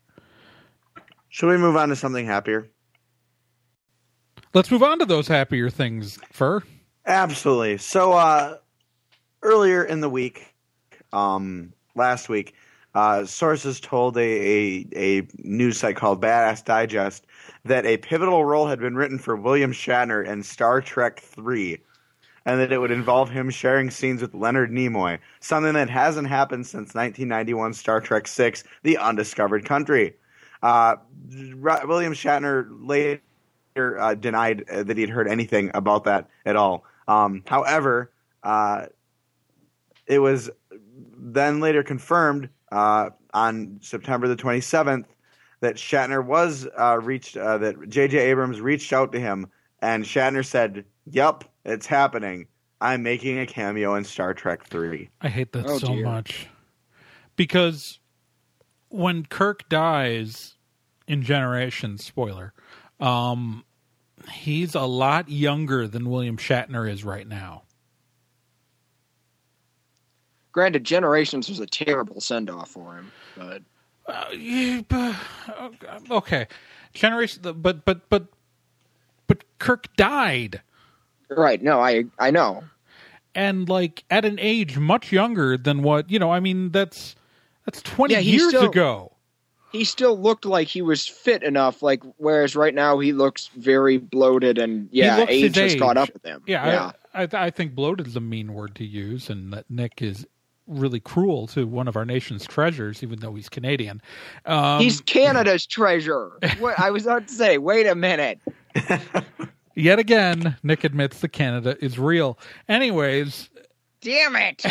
Should we move on to something happier? Let's move on to those happier things, Fur. Absolutely. So uh, earlier in the week, um, last week, uh, sources told a, a, a news site called Badass Digest that a pivotal role had been written for William Shatner in Star Trek three, and that it would involve him sharing scenes with Leonard Nimoy, something that hasn't happened since nineteen ninety-one Star Trek six, The Undiscovered Country. Uh, William Shatner later uh, denied uh, that he'd heard anything about that at all. Um, however, uh, it was then later confirmed uh, on September the twenty-seventh that Shatner was uh, reached, uh, that J J Abrams reached out to him, and Shatner said, "Yup, it's happening. I'm making a cameo in Star Trek three." I hate that Oh, so dear. much. Because when Kirk dies in Generations, spoiler, um, he's a lot younger than William Shatner is right now. Granted, Generations was a terrible send-off for him, but Uh, yeah, but, okay, Generation, but but but but Kirk died, right? No, I I know. and like at an age much younger than what you know. I mean, that's that's twenty Yeah, he's years still- ago. He still looked like he was fit enough, like whereas right now he looks very bloated, and yeah, looks his age has age. caught up with him. Yeah, yeah. I, I, I think bloated is a mean word to use, and that Nick is really cruel to one of our nation's treasures, even though he's Canadian. Um, He's Canada's treasure. What I was about to say. Wait a minute. yet again, Nick admits that Canada is real. Anyways, Damn it.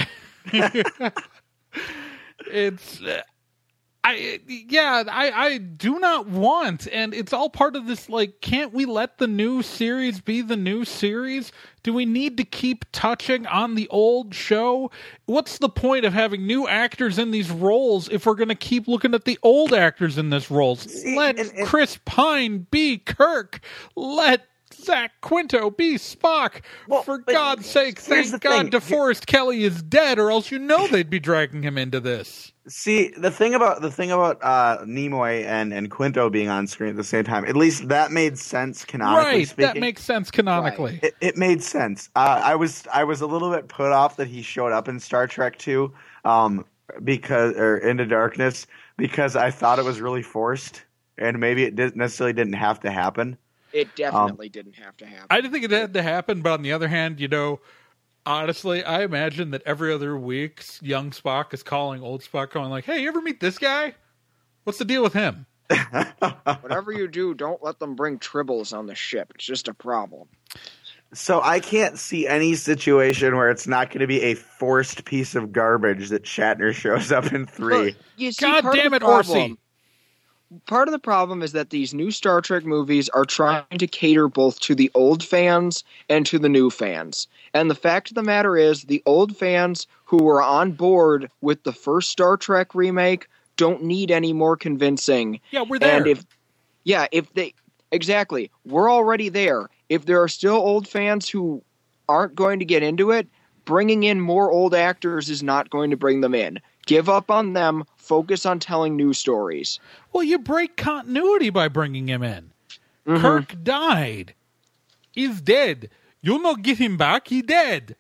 it's uh, I yeah I I do not want, and it's all part of this, like, can't we let the new series be the new series? Do we need to keep touching on the old show? What's the point of having new actors in these roles if we're going to keep looking at the old actors in this roles? See, Let and- and- Chris Pine be Kirk. Let Zach Quinto be Spock. Well, For but God's sake, here's the thank God thing. DeForest Kelly is dead, or else you know they'd be dragging him into this. See, the thing about the thing about uh, Nimoy and, and Quinto being on screen at the same time, at least that made sense canonically Right, speaking. that makes sense canonically. It, it made sense. Uh, I was I was a little bit put off that he showed up in Star Trek two, um, because or Into Darkness, because I thought it was really forced, and maybe it didn't necessarily didn't have to happen. It definitely didn't have to happen. I didn't think it had to happen, but on the other hand, you know, honestly, I imagine that every other week, young Spock is calling old Spock, going like, "Hey, you ever meet this guy? What's the deal with him?" Whatever you do, don't let them bring tribbles on the ship. It's just a problem. So I can't see any situation where it's not going to be a forced piece of garbage that Shatner shows up in three. Look, you see, God part of damn the it, Orsi. problem- Part of the problem is that these new Star Trek movies are trying to cater both to the old fans and to the new fans. And the fact of the matter is, the old fans who were on board with the first Star Trek remake don't need any more convincing. Yeah, we're there. And if, yeah, if they, exactly, we're already there. If there are still old fans who aren't going to get into it, bringing in more old actors is not going to bring them in. Give up on them. Focus on telling new stories. Well, you break continuity by bringing him in. Mhm. Kirk died. He's dead. You'll not get him back. He dead.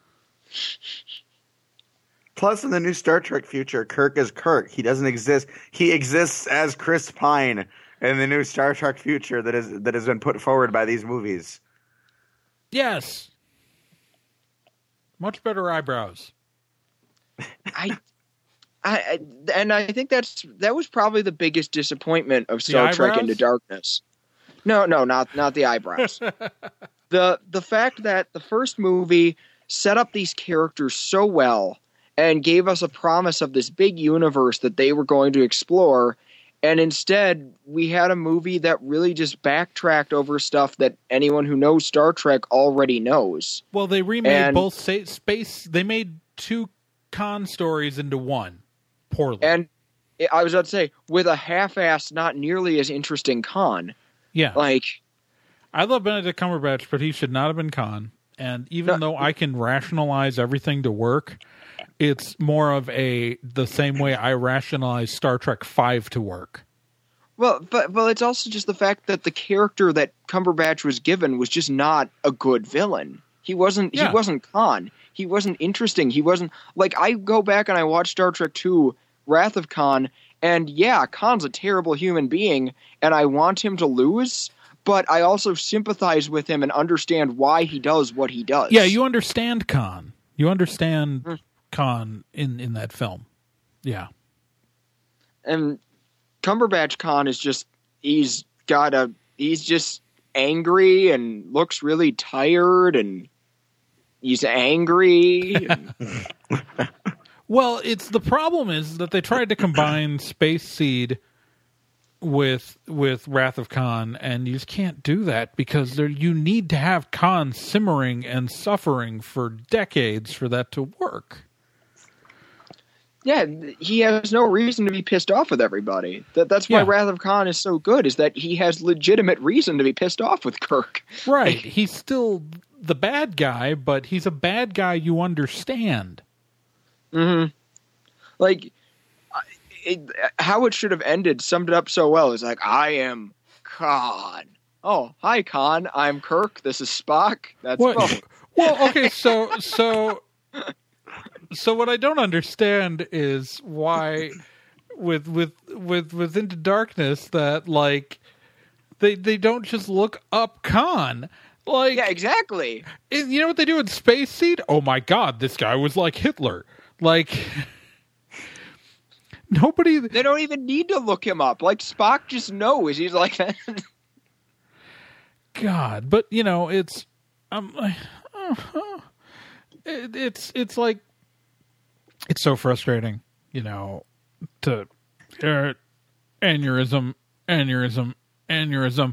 Plus, in the new Star Trek future, Kirk is Kirk. He doesn't exist. He exists as Chris Pine in the new Star Trek future that is that has been put forward by these movies. Yes. Much better eyebrows. I, I, I- and I think that's that was probably the biggest disappointment of Star Trek eyebrows? Into Darkness. No, no, not not the eyebrows. the the fact that the first movie set up these characters so well and gave us a promise of this big universe that they were going to explore, and instead we had a movie that really just backtracked over stuff that anyone who knows Star Trek already knows. Well, they remade And- both sa- space. They made two con stories into one. Poorly. And I was about to say, with a half-assed, not nearly as interesting con. yeah. Like, I love Benedict Cumberbatch, but he should not have been Khan. And even No. though I can rationalize everything to work, it's more of a the same way I rationalize Star Trek five to work. Well, but well, it's also just the fact that the character that Cumberbatch was given was just not a good villain. He wasn't. Yeah. He wasn't Khan. He wasn't interesting. He wasn't like I go back and I watch Star Trek two, Wrath of Khan, and yeah, Khan's a terrible human being, and I want him to lose. But I also sympathize with him and understand why he does what he does. Yeah, you understand Khan. You understand Mm. Khan in, in that film. Yeah. And Cumberbatch Khan is just he's got a he's just angry and looks really tired and he's angry. and- Well, it's the problem is that they tried to combine Space Seed with with Wrath of Khan, and you just can't do that because there you need to have Khan simmering and suffering for decades for that to work. yeah, he has no reason to be pissed off with everybody. That that's why Yeah. Wrath of Khan is so good, is that he has legitimate reason to be pissed off with Kirk. Right. He's still the bad guy, but he's a bad guy you understand. Mm-hmm. Like, I- it, how it should have ended summed it up so well. It's like, I am Khan. Oh, hi, Khan. I'm Kirk. This is Spock. That's What? both. Well, okay, so so so what I don't understand is why with with with with Into Darkness that like they they don't just look up Khan. Like Yeah, exactly. it- you know what they do in Space Seed? Oh my god, this guy was like Hitler. Like nobody They don't even need to look him up. Like, Spock just knows. He's like, God, but you know, it's um, it, it's it's like it's so frustrating, you know, to uh, aneurysm, aneurysm, aneurysm.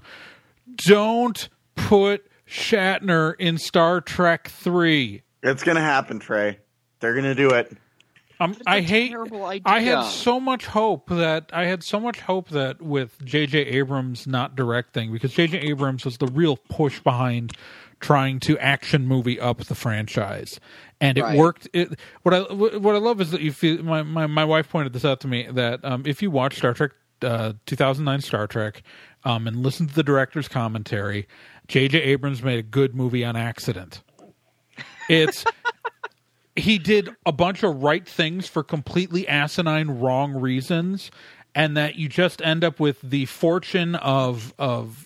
Don't put Shatner in Star Trek three. It's gonna happen, Trey. They're gonna do it. Um, I hate. terrible idea. I had so much hope that I had so much hope that with J J Abrams not directing, because J J Abrams was the real push behind trying to action movie up the franchise, and it Right. worked. It, what I what I love is that you feel. My, my, my wife pointed this out to me that um, if you watch Star Trek uh, two thousand nine Star Trek um, and listen to the director's commentary, J J Abrams made a good movie on accident. It's. He did a bunch of right things for completely asinine wrong reasons, and that you just end up with the fortune of of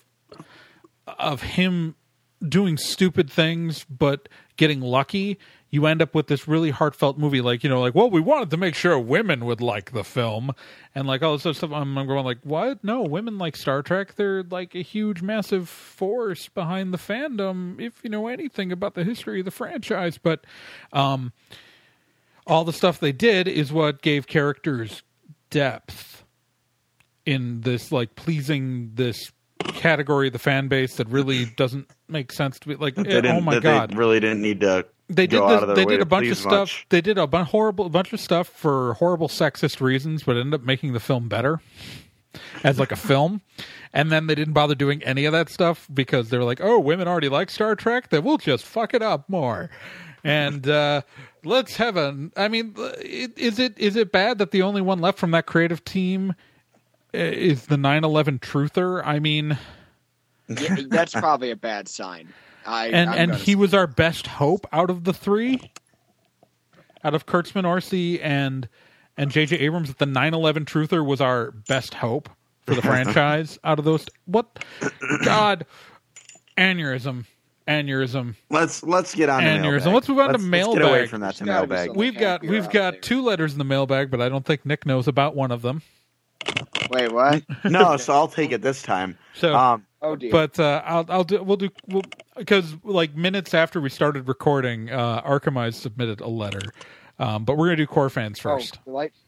of him doing stupid things but getting lucky. You end up with this really heartfelt movie, like, you know, like, well, we wanted to make sure women would like the film, and like all this other stuff. I'm, I'm going like, what? No, women like Star Trek. They're like a huge, massive force behind the fandom. If you know anything about the history of the franchise, but um, all the stuff they did is what gave characters depth in this, like, pleasing this category of the fan base that really doesn't make sense to be like. They eh, didn't, oh my that god! They really didn't need to. They did. go This, out of their they way did to a bunch of please stuff. much. They did a bu- horrible a bunch of stuff for horrible sexist reasons, but ended up making the film better as like a film. And then they didn't bother doing any of that stuff because they were like, "Oh, women already like Star Trek, then we'll just fuck it up more." And uh, let's have a. I mean, is it is it bad that the only one left from that creative team is the nine eleven truther? I mean, Yeah, that's probably a bad sign. I, and I'm and gonna he was our best hope out of the three, out of Kurtzman, Orsi, and and J J Abrams. The nine eleven truther was our best hope for the franchise out of those. What? God, aneurysm, aneurysm, Let's let's get on to aneurysm. mailbag. Let's move on to Let's get away mailbag. from that to There's gotta be mailbag. some- We've got happier we've out got there. two letters in the mailbag, but I don't think Nick knows about one of them. Wait, what? No, so I'll take it this time. So, Um, Oh dear. but uh, I'll I'll do we'll do we'll, because like minutes after we started recording, uh, Archimize submitted a letter, um, but we're gonna do core fans first. Oh, the light.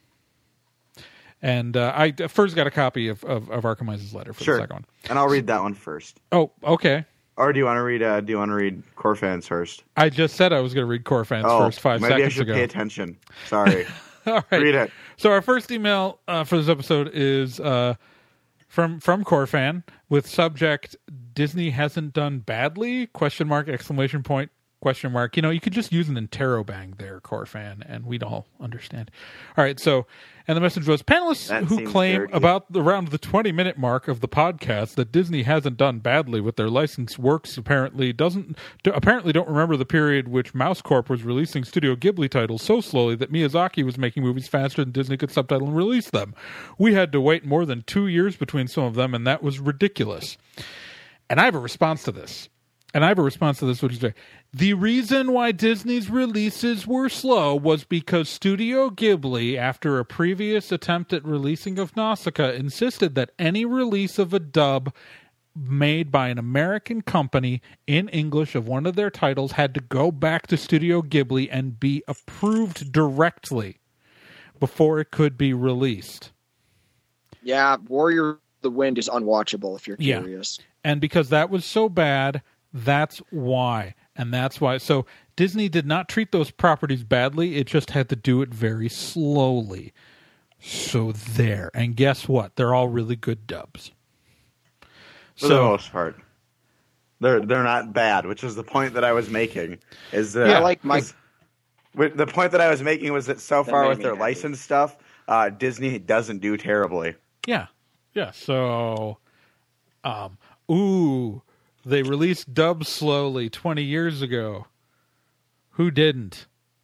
And uh, I first got a copy of of, of Archimize's letter for sure, the second one. and I'll read that one first. Oh, okay. Or do you want to read? Uh, do you want to read core fans first? I just said I was going to read core fans Oh, first five maybe I seconds should ago. pay attention. Sorry. All right. Read it. So our first email uh, for this episode is uh, from from core fan with subject Disney hasn't done badly question mark exclamation point question mark. You know, you could just use an interrobang there, core fan, and we'd all understand. All right, so, and the message was, panelists That who seems claim dirty. about around the twenty-minute mark of the podcast that Disney hasn't done badly with their licensed works apparently doesn't do, apparently don't remember the period which Mouse Corp was releasing Studio Ghibli titles so slowly that Miyazaki was making movies faster than Disney could subtitle and release them. We had to wait more than two years between some of them, and that was ridiculous. And I have a response to this. And I have a response to this, which is the reason why Disney's releases were slow was because Studio Ghibli, after a previous attempt at releasing of Nausicaa, insisted that any release of a dub made by an American company in English of one of their titles had to go back to Studio Ghibli and be approved directly before it could be released. Yeah, Warrior of the Wind is unwatchable if you're Yeah. curious. And because that was so bad, that's why. And that's why. So Disney did not treat those properties badly. It just had to do it very slowly. So there. And guess what? They're all really good dubs. For the most part. They're they're not bad, which is the point that I was making. Is that Yeah, like my- with- the point that I was making was that so That far made with me their happy. licensed stuff, uh, Disney doesn't do terribly. Yeah. Yeah. So, um, ooh, they released dubs slowly twenty years ago. Who didn't?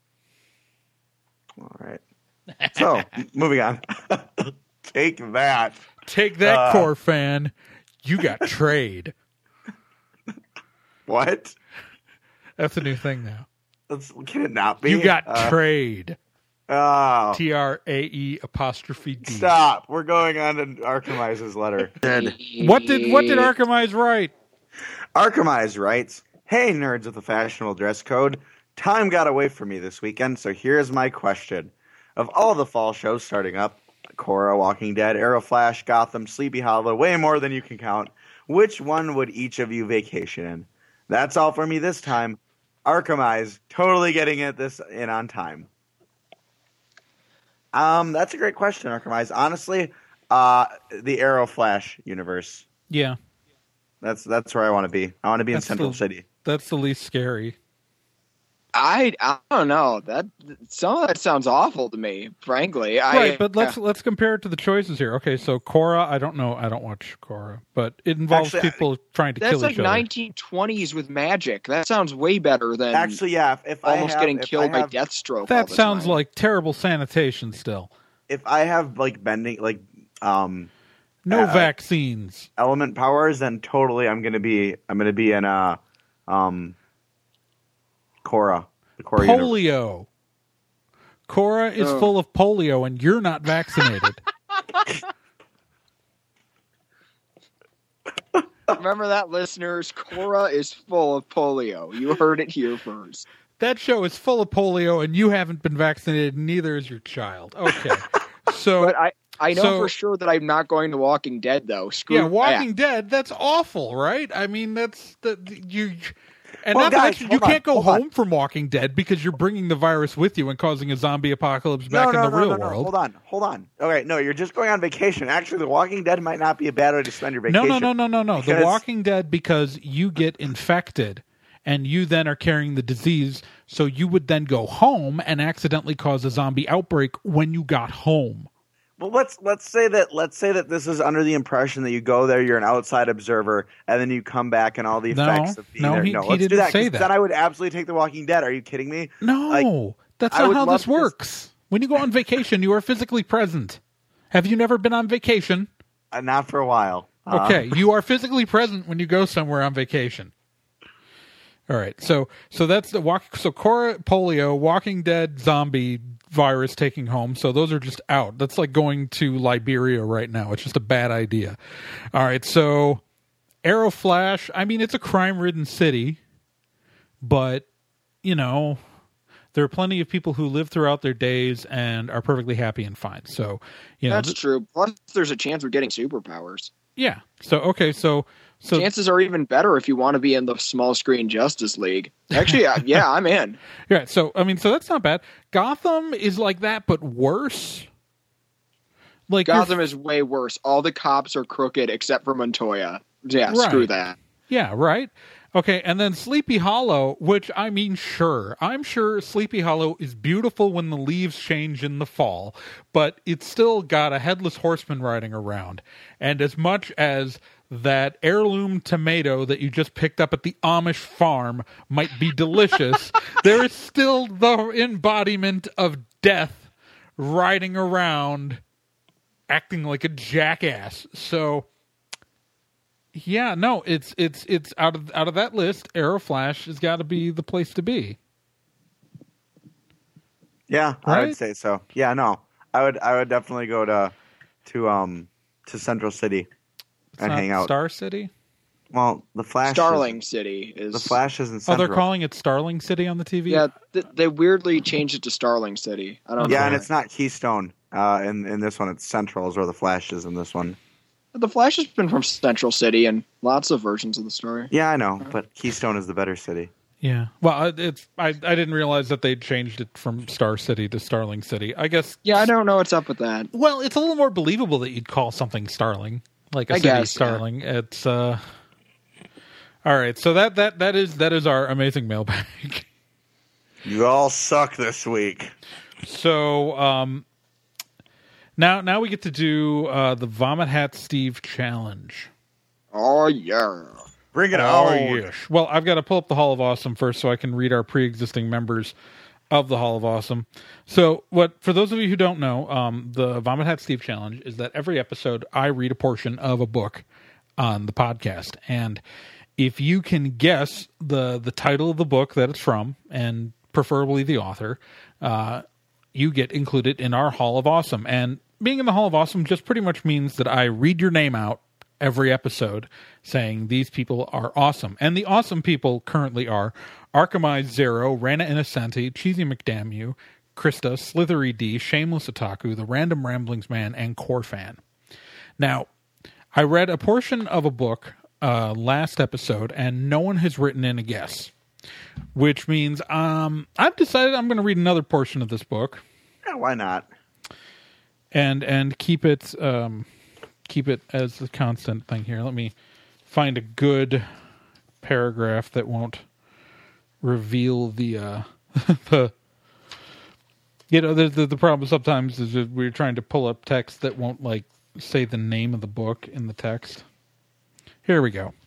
All right. So moving on. Take that. Take that, Uh, core fan. You got trade. What? That's a new thing now. That's, can it not be? You got Uh, trade. oh. T R A E apostrophe D. Stop. We're going on to Archimize's letter. What did what did Archimize write? Archimize writes, "Hey, nerds with a fashionable dress code. Time got away from me this weekend, so here's my question. Of all the fall shows starting up, Korra, Walking Dead, Arrow Flash, Gotham, Sleepy Hollow, way more than you can count, which one would each of you vacation in? That's all for me this time. Archimize, totally getting it this in on time." Um, that's a great question, Archimize. Honestly, uh, the Arrow Flash universe. Yeah, That's that's where I want to be. I want to be in That's Central the- City. that's the least scary. I I don't know. That some of that sounds awful to me, frankly. I, Right, but let's let's compare it to the choices here. Okay, so Korra, I don't know, I don't watch Korra, but it involves Actually, people trying to That's kill like each other. nineteen twenties with magic. That sounds way better than Actually, yeah. If, if I almost have, getting if killed I by have, Deathstroke. all That the sounds time. like terrible sanitation. Still, if I have like bending, like um, no Uh, vaccines. element powers, then totally, I'm gonna be, I'm gonna be in uh, um, Korra, the Korra universe. Polio. Korra is Oh. full of polio, and you're not vaccinated. Remember that, listeners? Korra is full of polio. You heard it here first. That show is full of polio, and you haven't been vaccinated. And neither is your child. Okay, so But I, I know So- for sure that I'm not going to Walking Dead, though. Screw yeah, that. Walking Dead. That's awful, right? I mean, that's the you. And Well, not to guys, mention, you hold on, can't go hold on. home from Walking Dead because you're bringing the virus with you and causing a zombie apocalypse back no, no, in the no, real no, no. world. Hold on, hold on. Okay, no, you're just going on vacation. Actually, The Walking Dead might not be a bad way to spend your No, vacation. no, no, no, no, no. The Because- Walking Dead, because you get infected and you then are carrying the disease, so you would then go home and accidentally cause a zombie outbreak when you got home. Well, let's let's say that let's say that this is under the impression that you go there, you're an outside observer, and then you come back and all the No, effects of being no, there. he- no, he let's do didn't that. say 'cause that. Then I would absolutely take The Walking Dead. Are you kidding me? No, Like, that's I not would how love this to- works. When you go on vacation, you are physically present. Have you never been on vacation? Uh, not for a while. Uh, Okay, you are physically present when you go somewhere on vacation. All right, so so that's the walk. So Korra, polio, Walking Dead, zombie virus taking home. So those are just out. That's like going to Liberia right now. It's just a bad idea. All right, so Arrow Flash. I mean, it's a crime-ridden city, but you know, there are plenty of people who live throughout their days and are perfectly happy and fine. So you know, That's th- true. Plus, there's a chance we're getting superpowers. yeah. So okay, so so Chances are even better if you want to be in the small screen Justice League. Actually, yeah, yeah, I'm in. Yeah, so I mean, so that's not bad. Gotham is like that, but worse. Like you're- Gotham is way worse. All the cops are crooked except for Montoya. Yeah, Right. screw that. yeah, right. Okay, and then Sleepy Hollow, which I mean, sure, I'm sure Sleepy Hollow is beautiful when the leaves change in the fall, but it's still got a headless horseman riding around. And as much as that heirloom tomato that you just picked up at the Amish farm might be delicious, there is still the embodiment of death riding around acting like a jackass. So yeah, no, it's it's it's out of out of that list, Aeroflash has got to be the place to be. Yeah, Right? I would say so. Yeah, no, I would I would definitely go to to um to Central City It's and not hang out. Star City? Well, the Flash. Starling is, City is the Flash isn't Oh, Central. they're calling it Starling City on the T V? Yeah, th- they weirdly changed it to Starling City. I don't Yeah, know. and it's not Keystone. Uh, in in this one, it's Central is where the Flash is in this one. The Flash has been from Central City and lots of versions of the story. Yeah, I know, but Keystone is the better city. Yeah. Well, it's I, I didn't realize that they'd changed it from Star City to Starling City. I guess. Yeah, I don't know what's up with that. Well, it's a little more believable that you'd call something Starling, like a I city guess, Starling. It's uh. All right, so that that that is that is our amazing mailbag. You all suck this week. So um. Now, now we get to do uh, the Vomit Hat Steve challenge. Oh, yeah. Bring it Oh, on. yes. Well, I've got to pull up the Hall of Awesome first so I can read our pre-existing members of the Hall of Awesome. So, what for those of you who don't know, um, the Vomit Hat Steve challenge is that every episode I read a portion of a book on the podcast, and if you can guess the the title of the book that it's from, and preferably the author, uh, you get included in our Hall of Awesome. And being in the Hall of Awesome just pretty much means that I read your name out every episode saying these people are awesome. And the awesome people currently are Archimize Zero, Rana Innocenti, Cheesy McDamn Krista, Slithery D, Shameless Otaku, The Random Ramblings Man, and Core Fan. Now, I read a portion of a book uh, last episode, and no one has written in a guess, which means um, I've decided I'm going to read another portion of this book. Yeah, why not? And and keep it um, keep it as the constant thing here. Let me find a good paragraph that won't reveal the uh, the you know the, the the problem sometimes is that we're trying to pull up text that won't like say the name of the book in the text. Here we go.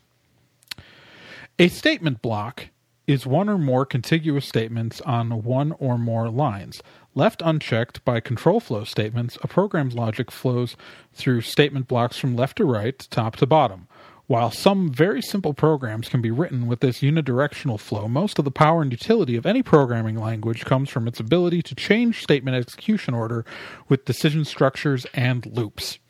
A statement block is one or more contiguous statements on one or more lines. Left unchecked by control flow statements, a program's logic flows through statement blocks from left to right, top to bottom. While some very simple programs can be written with this unidirectional flow, most of the power and utility of any programming language comes from its ability to change statement execution order with decision structures and loops.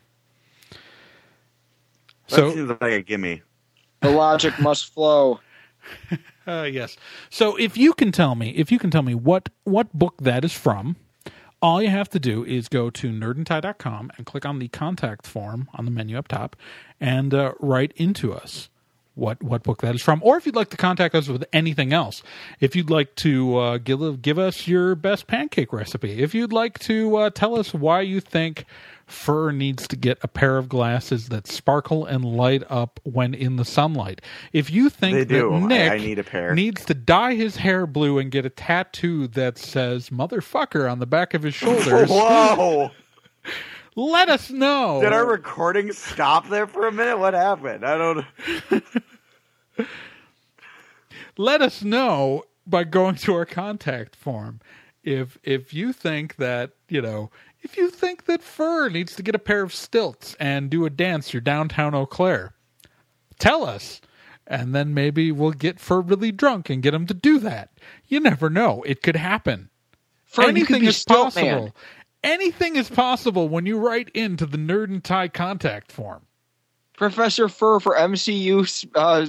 That So, seems like a gimme. The logic must flow. Uh, yes. So if you can tell me, if you can tell me what, what book that is from, all you have to do is go to nerd and tie dot com and click on the contact form on the menu up top and uh, write into us what, what book that is from. Or if you'd like to contact us with anything else, if you'd like to uh, give, give us your best pancake recipe, if you'd like to uh, tell us why you think Fur needs to get a pair of glasses that sparkle and light up when in the sunlight. If you think They do. that Nick I- I need a pair. needs to dye his hair blue and get a tattoo that says motherfucker on the back of his shoulders, Whoa! let us know. Did our recording stop there for a minute? What happened? I don't. Let us know by going to our contact form. If if you think that, you know, if you think that Fur needs to get a pair of stilts and do a dance through downtown Eau Claire, tell us. And then maybe we'll get Fur really drunk and get him to do that. You never know. It could happen. Fur, you Anything could be is Stilt possible. Man. Anything is possible when you write into the Nerd and Tie contact form. Professor Fur for M C U uh,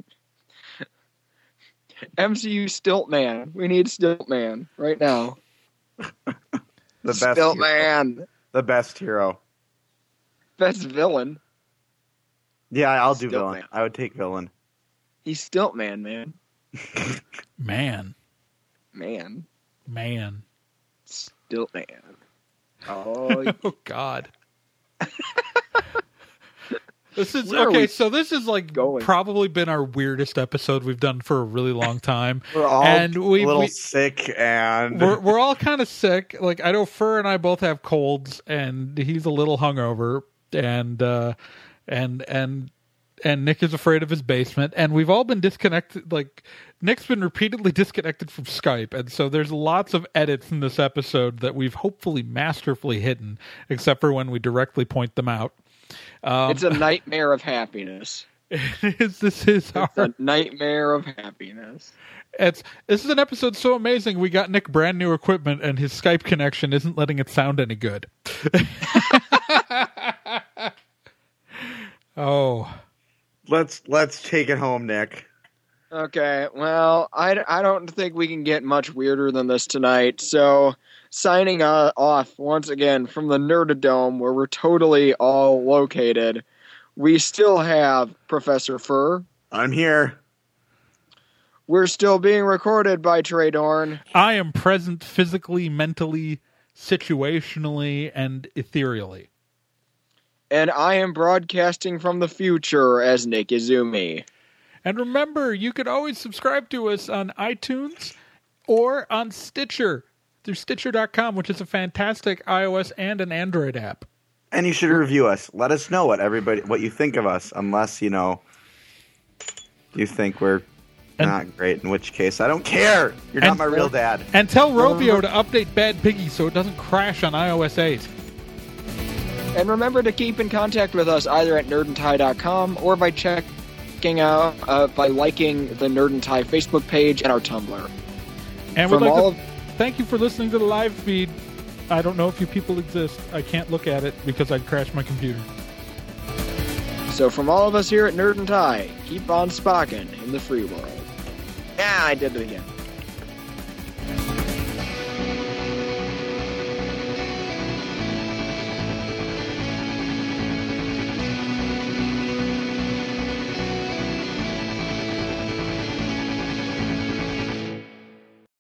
M C U Stilt Man. We need Stilt Man right now. The best Stilt hero. Man. The best hero. Best villain. Yeah, I'll do Stilt villain. man. I would take villain. He's Stilt Man, man. Man. Man. Man. Stilt Man. Oh, Oh, God. This is Where are okay. we So this is like going? probably been our weirdest episode we've done for a really long time. We're all and we, a little we, sick, and we're we're all kind of sick. Like I know Fur and I both have colds, and he's a little hungover, and uh, and and and Nick is afraid of his basement, and we've all been disconnected. Like Nick's been repeatedly disconnected from Skype, and so there's lots of edits in this episode that we've hopefully masterfully hidden, except for when we directly point them out. Um, It's a nightmare of happiness. is this is our It's a nightmare of happiness. it's this is an episode so amazing we got Nick brand new equipment and his Skype connection isn't letting it sound any good. Oh, let's let's take it home, Nick. Okay, well, I, I don't think we can get much weirder than this tonight. So, signing uh, off once again from the Nerdadome, where we're totally all located, we still have Professor Fur. I'm here. We're still being recorded by Trey Dorn. I am present physically, mentally, situationally, and ethereally. And I am broadcasting from the future as Nick Izumi. And remember, you could always subscribe to us on iTunes or on Stitcher through Stitcher dot com, which is a fantastic iOS and an Android app. And you should review us. Let us know what everybody what you think of us, unless, you know, you think we're And- not great, in which case I don't care. You're And- not my real dad. And tell Rovio to update Bad Piggy so it doesn't crash on iOS eight. And remember to keep in contact with us either at nerd and tie dot com or by checking out uh, by liking the Nerd and Tie Facebook page and our Tumblr. And we'd From like all to of, thank you for listening to the live feed. I don't know if you people exist. I can't look at it because I'd crash my computer. so from all of us here at Nerd and Tie, keep on spocking in the free world. Yeah, I did it again.